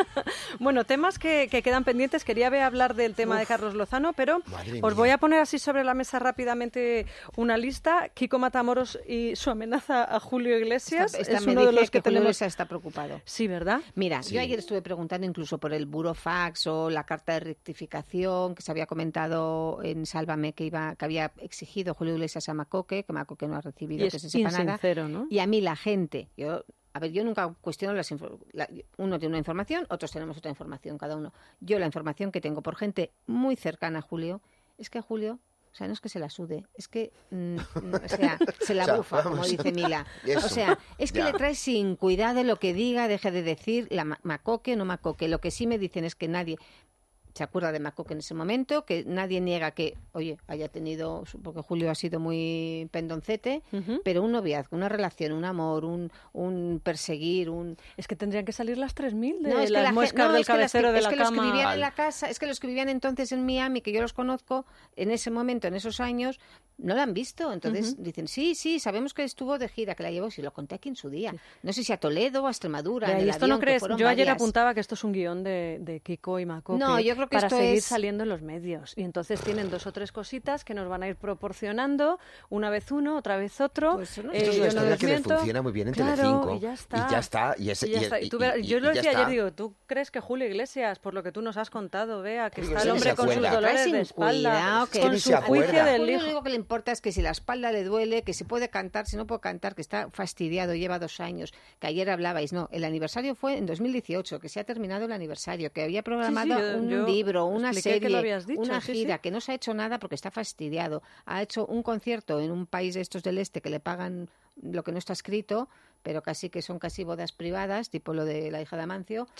Bueno, temas que, que quedan pendientes. Quería ver hablar del tema de Carlos Lozano, pero Madre os mía. voy a poner así sobre la mesa rápidamente una lista. Kiko Matamoros y su amenaza a Julio Iglesias. Esta, esta es me uno de dice los que, que Julio tenemos. Iglesias está preocupado. Sí, ¿verdad? Mira, Sí. yo ayer estuve preguntando incluso por el burofax o la carta de rectificación que se había comentado en Sálvame que iba que había exigido Julio Iglesias a Macoque, que Macoque no ha recibido Y que es se sepa nada. insincero, ¿no? Y a mí la gente, yo, a ver, yo nunca cuestiono las info- la- uno tiene una información, otros tenemos otra información cada uno. Yo la información que tengo por gente muy cercana a Julio es que Julio, o sea, no es que se la sude, es que, mm, mm, o sea, se la O sea, bufa, como vamos. dice Mila. Eso. O sea, es que Ya. le trae sin cuidado lo que diga, deje de decir la ma- Macoque o no Macoque. Lo que sí me dicen es que nadie se acuerda de Macoque en ese momento, que nadie niega que, oye, haya tenido, porque Julio ha sido muy pendoncete, Ujú. pero un noviazgo, una relación, un amor, un, un perseguir, un... Es que tendrían que salir las tres mil de No, es que las la gen- muescas no, del es que las cabecero que- de es la que los que cama. vivían Vale. en la casa, es que los que vivían entonces en Miami, que yo los conozco, en ese momento, en esos años, no la han visto. Entonces dicen, sí, sí, sabemos que estuvo de gira, que la llevó, si lo conté aquí en su día. No sé si a Toledo o a Extremadura, Ya, en y el esto no avión, que crees, fueron yo ayer varias. apuntaba que esto es un guión de, de Kiko y Macoque No, yo creo que para esto seguir es- saliendo en los medios. Y entonces tienen dos o tres cositas que nos van a ir proporcionando, una vez uno, otra vez otro. Pues no sé. eh, Esto es una yo no historia que le desmiento. funciona muy bien en Claro, Telecinco. y ya está. Y ya está. Y ese- Y ya y- está. Y y- tú verás- y- yo lo y ya decía ayer, está. digo, ¿tú crees que Julio Iglesias, por lo que tú nos has contado, vea que Julio está el Iglesias hombre con se sus acuerda. dolores Sin de espalda, cuidado, que con ni su se juicio acuerda. del Julio lo hijo? único que le importa es que si la espalda le duele, que si puede cantar, si no puede cantar, que está fastidiado, lleva dos años, que ayer hablabais, no, el aniversario fue en dos mil dieciocho, que se ha terminado el aniversario, que había programado yo- un yo libro, una expliqué que serie, lo habías dicho, una sí, gira, sí. que no se ha hecho nada porque está fastidiado. Ha hecho un concierto en un país de estos del este que le pagan lo que no está escrito, pero casi que son casi bodas privadas, tipo lo de la hija de Amancio, Sí.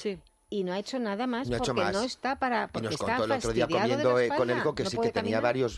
y no ha hecho nada más no ha hecho porque más. no está para... Y Porque nos está contó el otro día fastidiado de comiendo la eh, con espalda, Elco que no sí que puede tenía caminar. varios,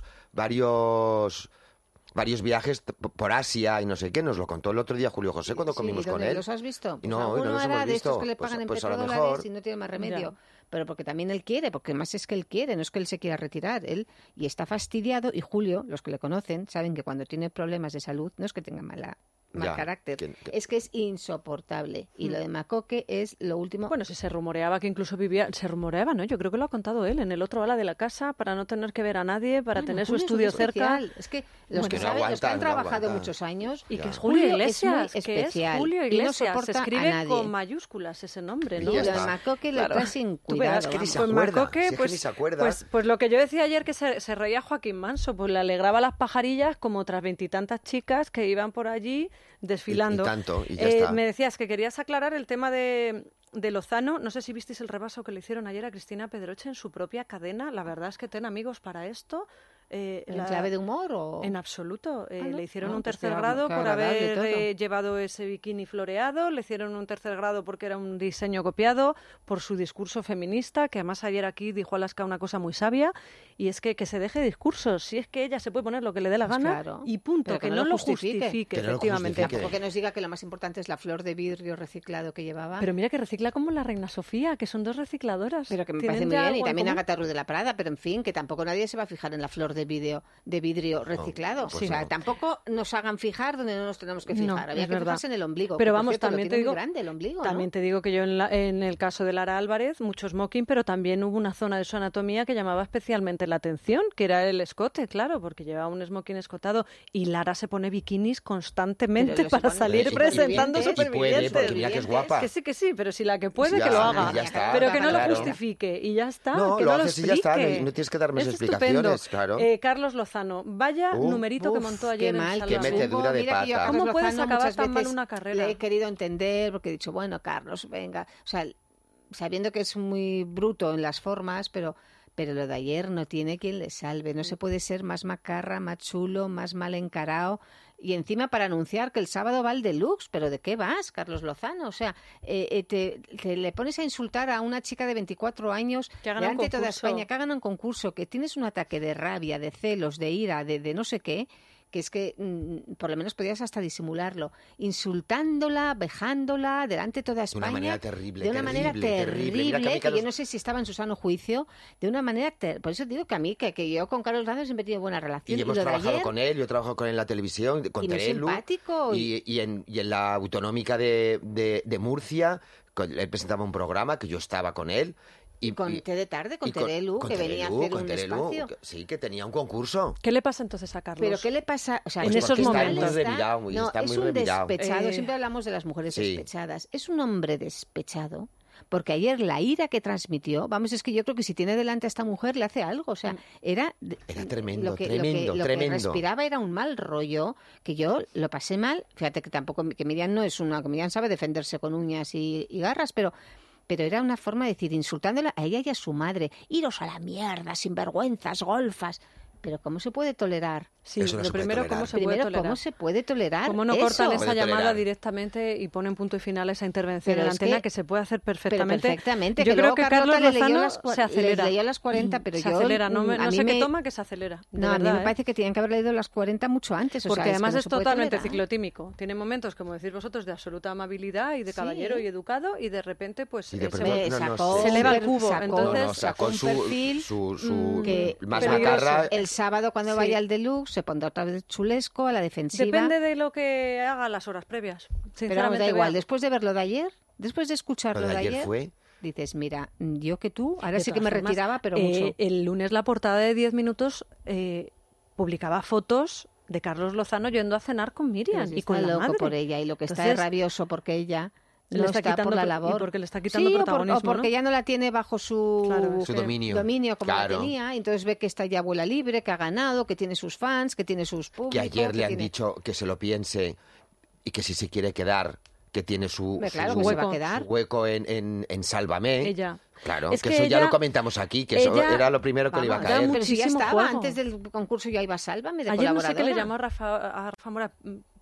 varios, varios viajes t- por Asia y no sé qué. Nos lo contó el otro día Julio José cuando Sí, comimos con ¿dónde él. los has visto? Pues No, alguno no los hará hemos de estos visto. que le Pues- pagan en pues a lo petrodólares mejor. y no tiene más remedio. Ya. Pero porque también él quiere, porque más es que él quiere, no es que él se quiera retirar. Él y está fastidiado y Julio, los que le conocen, saben que cuando tiene problemas de salud no es que tenga mala mal Ya, carácter, que- que- es que es insoportable. Y lo de Macoque es lo último. Bueno, si se rumoreaba que incluso vivía, se rumoreaba, ¿no? Yo creo que lo ha contado él, en el otro ala de la casa, para no tener que ver a nadie, para Bueno, tener su Julio es estudio muy cerca. especial. Es que los Bueno, que no saben, los que han aguanta, no trabajado aguanta. muchos años, Y que Ya. es Julio Julio es Iglesias, muy que es especial Julio y no Iglesias, se soporta a escribe nadie. con mayúsculas ese nombre, Y ¿no? ya lo de está. Macoque lo Claro. trae sin Tú verás cuidado. que ni se vamos. pues acuerda, Macoque, si es que pues, ni se acuerda. pues, pues lo que yo decía ayer que se, se reía Joaquín Manso, pues le alegraba las pajarillas como otras veintitantas chicas que iban por allí desfilando. Y- y tanto, y ya Eh, está. Me decías que querías aclarar el tema de, de Lozano. No sé si visteis el repaso que le hicieron ayer a Cristina Pedroche en su propia cadena. La verdad es que ten amigos para esto. Eh, ¿En la- clave de humor o...? En absoluto. Eh, Ah, ¿no? Le hicieron Ah, un pues tercer qué- grado qué por agradable haber todo. eh, llevado ese bikini floreado, le hicieron un tercer grado porque era un diseño copiado, por su discurso feminista, que además ayer aquí dijo Alaska una cosa muy sabia, y es que, que se deje discursos. Si es que ella se puede poner lo que le dé la Pues gana claro. y punto, Pero que, no, lo justifique, Que no lo efectivamente. justifique. Tampoco que nos diga que lo más importante es la flor de vidrio reciclado que llevaba. Pero mira que recicla como la reina Sofía, que son dos recicladoras. Pero que me Tienen parece muy ya bien, y algo en también común. Agatha Ruiz de la Prada, pero en fin, que tampoco nadie se va a fijar en la flor de vidrio, de vidrio reciclado. pues o sea, no. tampoco nos hagan fijar donde no nos tenemos que No, fijar. Había es que verdad. fijarse en el ombligo. Pero que, por vamos, cierto, lo también tiene te digo, muy grande el ombligo, ¿no? también te digo que yo en, la- en el caso de Lara Álvarez, mucho smoking, pero también hubo una zona de su anatomía que llamaba especialmente la atención, que era el escote, claro, porque llevaba un smoking escotado y Lara se pone bikinis constantemente Pero se para pone salir los presentando supervivientes. Y puede, supervivientes. porque mira que es guapa. Que sí, que sí, pero si la que puede, Ya, que lo haga. ya está, pero que no claro. lo justifique y ya está. No, que lo no lo haces y ya está, explique. no- no tienes que dar más Es explicaciones, estupendo. claro. Eh, Carlos Lozano, vaya Uh, numerito que Uf, montó qué ayer en mal, Sálvame. que mete dura de Mira que yo a pata. Carlos ¿Cómo puedes Lozano acabar muchas tan mal veces una carrera? Le he querido entender porque he dicho, bueno, Carlos, venga. O sea, sabiendo que es muy bruto en las formas, pero... Pero lo de ayer no tiene quien le salve. No se puede ser más macarra, más chulo, más mal encarado. Y encima para anunciar que el sábado va el deluxe. ¿Pero de qué vas, Carlos Lozano? O sea, eh, eh, te, te le pones a insultar a una chica de veinticuatro años Que hagan un delante de toda concurso. España, que hagan un concurso, que tienes un ataque de rabia, de celos, de ira, de, de no sé qué, que es que mm, por lo menos podías hasta disimularlo, insultándola, vejándola delante de toda De España. una manera terrible, de una terrible, manera terrible. terrible, Mira que a mí que Carlos- yo no sé si estaba en su sano juicio, de una manera ter- por eso digo que a mí, que, que yo con Carlos Lozano siempre he tenido buena relación. Y hemos lo de trabajado ayer, con él, yo he trabajado con él en la televisión, con Y muy Terelu. simpático, Y, y en, y en la autonómica de, de, de Murcia, con- él presentaba un programa que yo estaba con él. Y, con y- Té de Tarde, con y Terelu, con que venía a Terelu, hacer con un Terelu, espacio. que- sí, que tenía un concurso. ¿Qué le pasa entonces a Carlos? ¿Pero qué le pasa? O sea, En pues esos porque está- momentos. Está muy está- revirado, muy- no, está es muy un revirado. despechado. Eh, Siempre hablamos de las mujeres sí. despechadas. Es un hombre despechado. Porque ayer la ira que transmitió, vamos, es que yo creo que si tiene delante a esta mujer le hace algo. O sea, era... Era tremendo, lo que, tremendo, lo que, lo que tremendo. respiraba era un mal rollo, que yo lo pasé mal. Fíjate que tampoco, que Miriam no es una... que Miriam sabe defenderse con uñas y, y garras, pero... Pero era una forma de decir, insultándola a ella y a su madre. Iros a la mierda, sinvergüenzas, golfas. Pero ¿cómo se puede tolerar? Sí, Eso no lo se puede primero, tolerar. ¿cómo se Primero, puede tolerar? ¿cómo se puede tolerar ¿Cómo no eso? cortan esa Puede llamada tolerar. directamente y ponen punto y final a esa intervención Pero en la es antena que- que, se puede hacer Pero perfectamente? perfectamente. Yo que creo luego que Carlota Carlos le leyó Lozano las cua- se acelera. les leyó las cuarenta, pero se yo... acelera, no, me- mm, a no mí sé qué me- toma que se acelera. de No, a mí verdad, me ¿eh? parece que tenían que haber leído las cuarenta mucho antes. o Porque sea, además que no es se puede totalmente tolerar. ciclotímico. Tiene momentos, como decís vosotros, de absoluta amabilidad y de Sí. caballero y educado y de repente pues Y de eh, se pronto- va- Me no, no, sacó se un eleva el per- cubo, sacó- entonces- No, no, sacó un su, perfil su, su mm, que- más peligroso. macarra. El sábado cuando Sí. vaya al deluxe se pondrá otra vez chulesco a la defensiva. Depende de lo que haga las horas previas. Pero vamos, Sinceramente, da igual. Bea. Después de verlo de ayer, después de escucharlo Lo de de ayer ayer, fue... dices, mira, yo que tú, ahora De sí que me todas formas, retiraba, pero eh, mucho. El lunes la portada de diez minutos eh, publicaba fotos de Carlos Lozano yendo a cenar con Miriam Pero si y está con la loco madre. por ella y lo que está Entonces, es rabioso porque ella le no está está, quitando por la pro- y labor. porque le está quitando Sí, o por- protagonismo, o porque ¿no? ya no la tiene bajo su, Claro, es Su que- dominio. dominio como Claro. la tenía, y entonces ve que está ya abuela libre, que ha ganado, que tiene sus fans, que tiene sus públicos. Que ayer le han tiene- dicho que se lo piense y que si se quiere quedar, que tiene su, Hombre, claro, su que se va a hueco. quedar. su hueco en, en, en Sálvame. Ella. Claro, Es que, que eso ya ella- lo comentamos aquí, que eso ella- era lo primero que le iba a Vamos, caer. pero si ya Muchísimo estaba, juego. antes del concurso ya iba Sálvame de Ayer no sé qué le colaboradora. llamó a Rafa, a Rafa Mora, mm,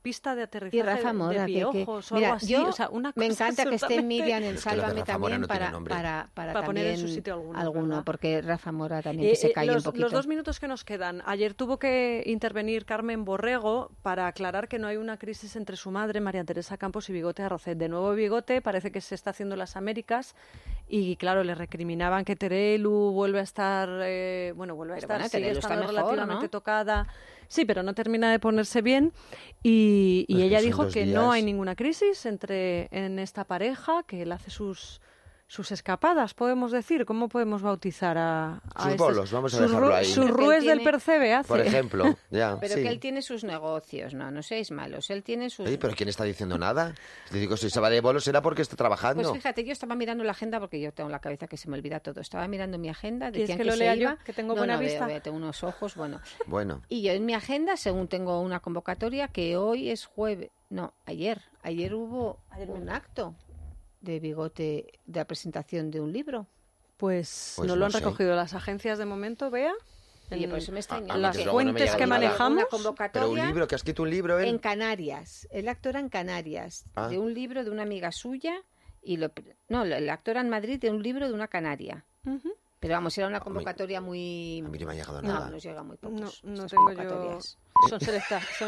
pista de Y aterrizaje Rafa Mora, de que- que- piojos o mira, algo así. yo O sea, una me cosa encanta que esté absolutamente- Miriam en Es que lo de Sálvame Rafa Mora también no tiene para, nombre. para, para, Para poner en también su sitio algunos, alguno, ¿verdad? porque Rafa Mora también que Eh, se eh, calle los, un poquito. los dos minutos que nos quedan. Ayer tuvo que intervenir Carmen Borrego para aclarar que no hay una crisis entre su madre, María Teresa Campos, y Bigote Arrocet. De nuevo Bigote parece que se está haciendo las Américas y, claro, le recriminaban que Terelu vuelve a estar, eh, bueno, vuelve a Pero estar, bueno, sigue Terelu está estando mejor, relativamente ¿no? tocada. Sí, pero no termina de ponerse bien y, y Pues que ella son dijo dos que días. no hay ninguna crisis entre en esta pareja, que él hace sus sus escapadas, podemos decir. ¿Cómo podemos bautizar a, a Sus estos- bolos, vamos a sus dejarlo ru- ahí. Sus Pero que él rues del tiene- percebe hace. Por ejemplo, ya, Pero sí. que él tiene sus negocios, no, no seáis malos. Él tiene sus... Oye, pero ¿quién está diciendo nada? Si digo, si se va de bolos será porque está trabajando. Pues fíjate, yo estaba mirando la agenda porque yo tengo en la cabeza que se me olvida todo. Estaba mirando mi agenda, ¿Quieres decían que que, lo se lea yo? iba. Que tengo No, buena no, veo, vista. veo, tengo unos ojos, bueno. Bueno, Y yo en mi agenda, según tengo una convocatoria, que hoy es jueves, no, ayer, ayer hubo un acto de Bigote de la presentación de un libro. Pues, Pues no no lo han sé. recogido las agencias de momento, Bea. Oye, En por eso me extraña. a mí las desde luego no me fuentes llega que nada. manejamos. Una pero convocatoria un libro, que ha escrito un libro él. en Canarias. El actor era en Canarias, Ah. de un libro de una amiga suya y lo, no, el actor era en Madrid de un libro de una canaria. Ujú. Pero vamos, era una A mí- convocatoria muy... A mí no me ha llegado No, nada. nos llega muy No, pocos. no estas tengo yo. convocatorias. Son selectas. Son,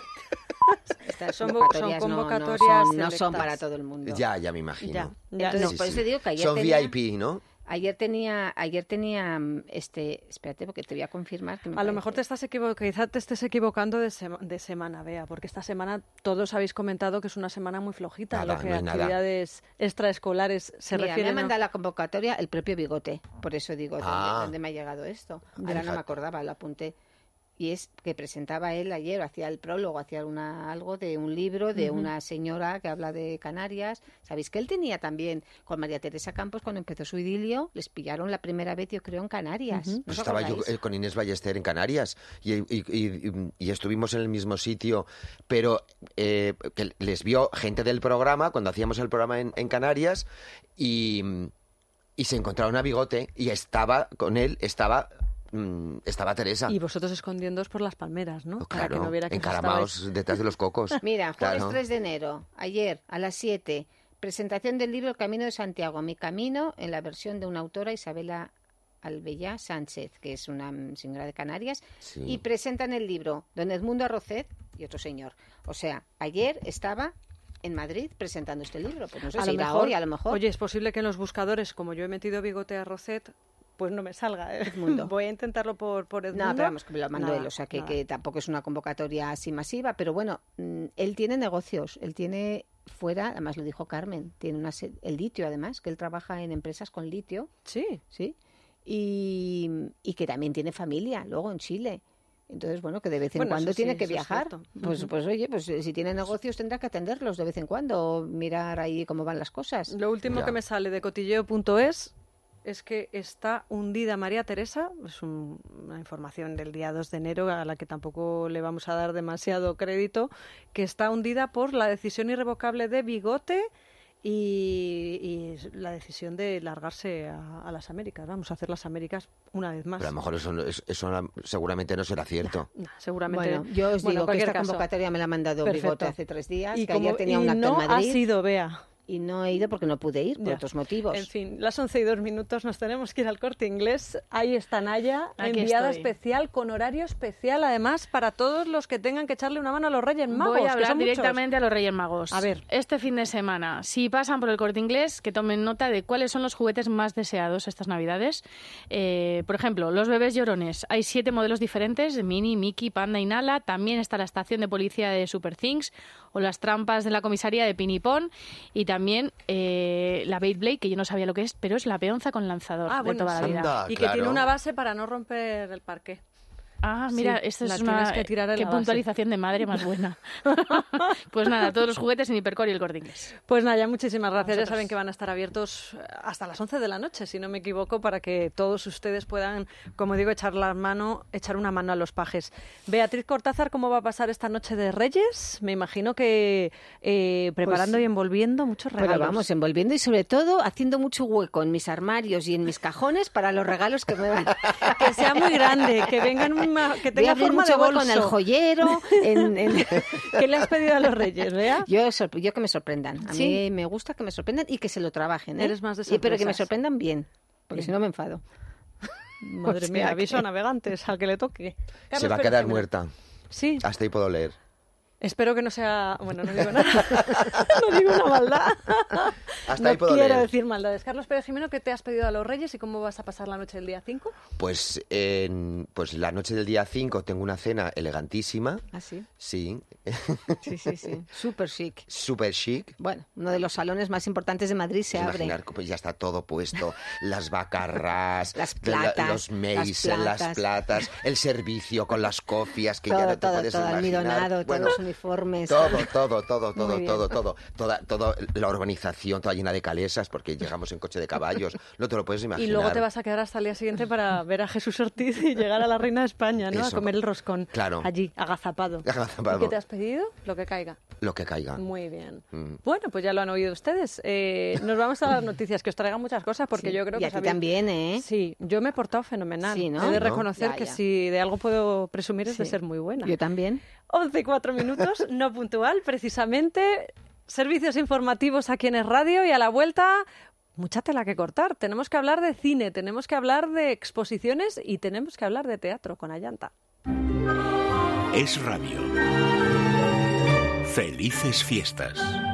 Estas Son vo- convocatorias son no- no convocatorias son- no, son selectas. para todo el mundo. Ya, ya me imagino. Ya, ya. Entonces, no. por eso digo que ayer Son tenía, V I P, ¿no? ayer tenía, ayer tenía, mm, este, espérate porque te voy a confirmar. Que me A lo parece- mejor te estás equivocando, quizá te estés equivocando de, sema- de semana, Bea, porque esta semana todos habéis comentado que es una semana muy flojita, Nada, lo que no a hay nada. actividades extraescolares se Mira, refiere. me ha mandado la convocatoria el propio Bigote, por eso digo, ¿dónde, Ah. dónde me ha llegado esto? Ah, Ahora no fíjate. me acordaba, lo apunté. Y es que presentaba él ayer, hacía el prólogo, hacía una, algo de un libro de una señora que habla de Canarias. ¿Sabéis que él tenía también con María Teresa Campos cuando empezó su idilio? Les pillaron la primera vez, yo creo, en Canarias. ¿No Pues os estaba yo acordáis? eh, con Inés Ballester en Canarias y, y- y- y- y estuvimos en el mismo sitio, pero eh, que les vio gente del programa cuando hacíamos el programa en, en Canarias y, y se encontraron a Bigote y estaba con él, estaba mm, estaba Teresa. Y vosotros escondiéndoos por las palmeras, ¿no? Pues Para que claro, no viera que os encaramaos estabais- detrás de los cocos. Mira, jueves Claro. tres de enero, ayer a las siete, presentación del libro El Camino de Santiago, Mi Camino, en la versión de una autora, Isabela Albellá Sánchez, que es una mm, señora de Canarias, Sí. y presentan el libro don Edmundo Arrocet y otro señor. O sea, ayer estaba en Madrid presentando este libro, pues no sé A si lo irá mejor, hoy, a lo mejor. Oye, es posible que en los buscadores, como yo he metido Bigote a Roset, pues no me salga. ¿eh? Edmundo. Voy a intentarlo por, por Edmundo. No, pero vamos, que me lo mandó Nada, él, o sea, que, nada. que tampoco es una convocatoria así masiva, pero bueno, mm, él tiene negocios, él tiene fuera, además lo dijo Carmen, tiene una se- el litio además, que él trabaja en empresas con litio, Sí. ¿sí? Y, y que también tiene familia luego en Chile. Entonces, bueno, que de vez en Bueno, cuando eso tiene sí, que eso es viajar. cierto. Pues, Ujú. pues oye, pues eh, si tiene negocios tendrá que atenderlos de vez en cuando, o mirar ahí cómo van las cosas. Lo último Ya. que me sale de cotilleo punto es es que está hundida María Teresa, es un- una información del día dos de enero a la que tampoco le vamos a dar demasiado crédito, que está hundida por la decisión irrevocable de Bigote y, y la decisión de largarse a, a las Américas, vamos a hacer las Américas una vez más. Pero a lo mejor eso, no- eso, eso seguramente no será cierto. Nah, seguramente. Bueno, yo os Bueno, digo en que esta cualquier caso. convocatoria me la ha mandado Perfecto. Bigote hace tres días, Y que como ayer tenía y un acto no en Madrid. ha sido, Bea. Y no he ido porque no pude ir, por Ya. otros motivos. En fin, las once y dos minutos nos tenemos que ir al Corte Inglés. Ahí está Naya, Aquí enviada estoy. especial, con horario especial, además, para todos los que tengan que echarle una mano a los Reyes Magos. Voy a que hablar son muchos. directamente a los Reyes Magos. A ver. Este fin de semana, si pasan por el Corte Inglés, que tomen nota de cuáles son los juguetes más deseados estas Navidades. Eh, por ejemplo, los bebés llorones. Hay siete modelos diferentes, Mini, Mickey, Panda y Nala. También está la estación de policía de Super Things o las trampas de la comisaría de Pinipón. Y también eh, la Beyblade, que yo no sabía lo que es, pero es la peonza con lanzador Ah, de bueno, toda la sí. vida. Anda, Y que claro. tiene una base para no romper el parqué. Ah, mira, Sí, esto la es tienes una que tirar en qué la base. puntualización de madre más buena. Pues nada, todos los juguetes en Hipercor y el Corte Inglés. Pues Naya, muchísimas gracias. Ya vosotros. saben que van a estar abiertos hasta las once de la noche, si no me equivoco, para que todos ustedes puedan, como digo, echar la mano, echar una mano a los pajes. Beatriz Cortázar, ¿cómo va a pasar esta noche de Reyes? Me imagino que eh, preparando Pues- y envolviendo muchos regalos. Pero vamos, envolviendo y sobre todo haciendo mucho hueco en mis armarios y en mis cajones para los regalos que me van. Que sea muy grande, que vengan ma- que Voy a tenga abrir forma mucho de hueco bolso. en el joyero. En, en... ¿Qué le has pedido a los reyes, Bea? Yo, sorpre- yo que me sorprendan. A Sí. mí me gusta que me sorprendan y que se lo trabajen. ¿eh? Eres más de Y- Pero que me sorpresas. sorprendan bien, porque si no me enfado. Madre O sea mía, que- aviso a navegantes, al que le toque. Se Carlos va a Pérez quedar Jiménez. muerta. Sí, Hasta ahí puedo leer. espero que no sea... Bueno, no digo nada. No digo una maldad. Hasta no ahí puedo quiero leer. decir maldades. Carlos Pérez Jimeno, ¿qué te has pedido a los reyes y cómo vas a pasar la noche del día cinco? Pues, en, pues la noche del día cinco tengo una cena elegantísima. ¿Ah, sí? Sí. Sí, sí, sí. Súper chic. Súper chic. Bueno, uno de los salones más importantes de Madrid se abre. Imaginar, pues ya está todo puesto, las bacarras, Las de la- platas, los mails, las las platas. platas, el servicio con las cofias que ya Todo, no te todo, puedes todo, imaginar. almidonado, Bueno, todos los uniformes. todo, todo, todo, todo, Muy bien. todo, todo, toda, toda la urbanización toda llena de calesas porque llegamos en coche de caballos, no te lo puedes imaginar. Y luego te vas a quedar hasta el día siguiente para ver a Jesús Ortiz y llegar a la Reina de España, ¿no? Eso. A comer el roscón. Claro. Allí, agazapado. Agazapado. ¿Y qué te has pedido? Lo que caiga. Lo que caiga. Muy bien. Mm. Bueno, pues ya lo han oído ustedes. Eh, nos vamos a las noticias, que os traigan muchas cosas, porque Sí. yo creo Y que a ti sabéis- también, ¿eh? Sí, yo me he portado fenomenal. Sí, ¿no? He de ¿No? reconocer Ya, que ya. si de algo puedo presumir es de Sí. ser muy buena. Yo también. once y cuatro minutos, no puntual, precisamente. Servicios informativos aquí en Es Radio y a la vuelta, mucha tela que cortar. Tenemos que hablar de cine, tenemos que hablar de exposiciones y tenemos que hablar de teatro con Ayanta. Es Radio. Felices fiestas.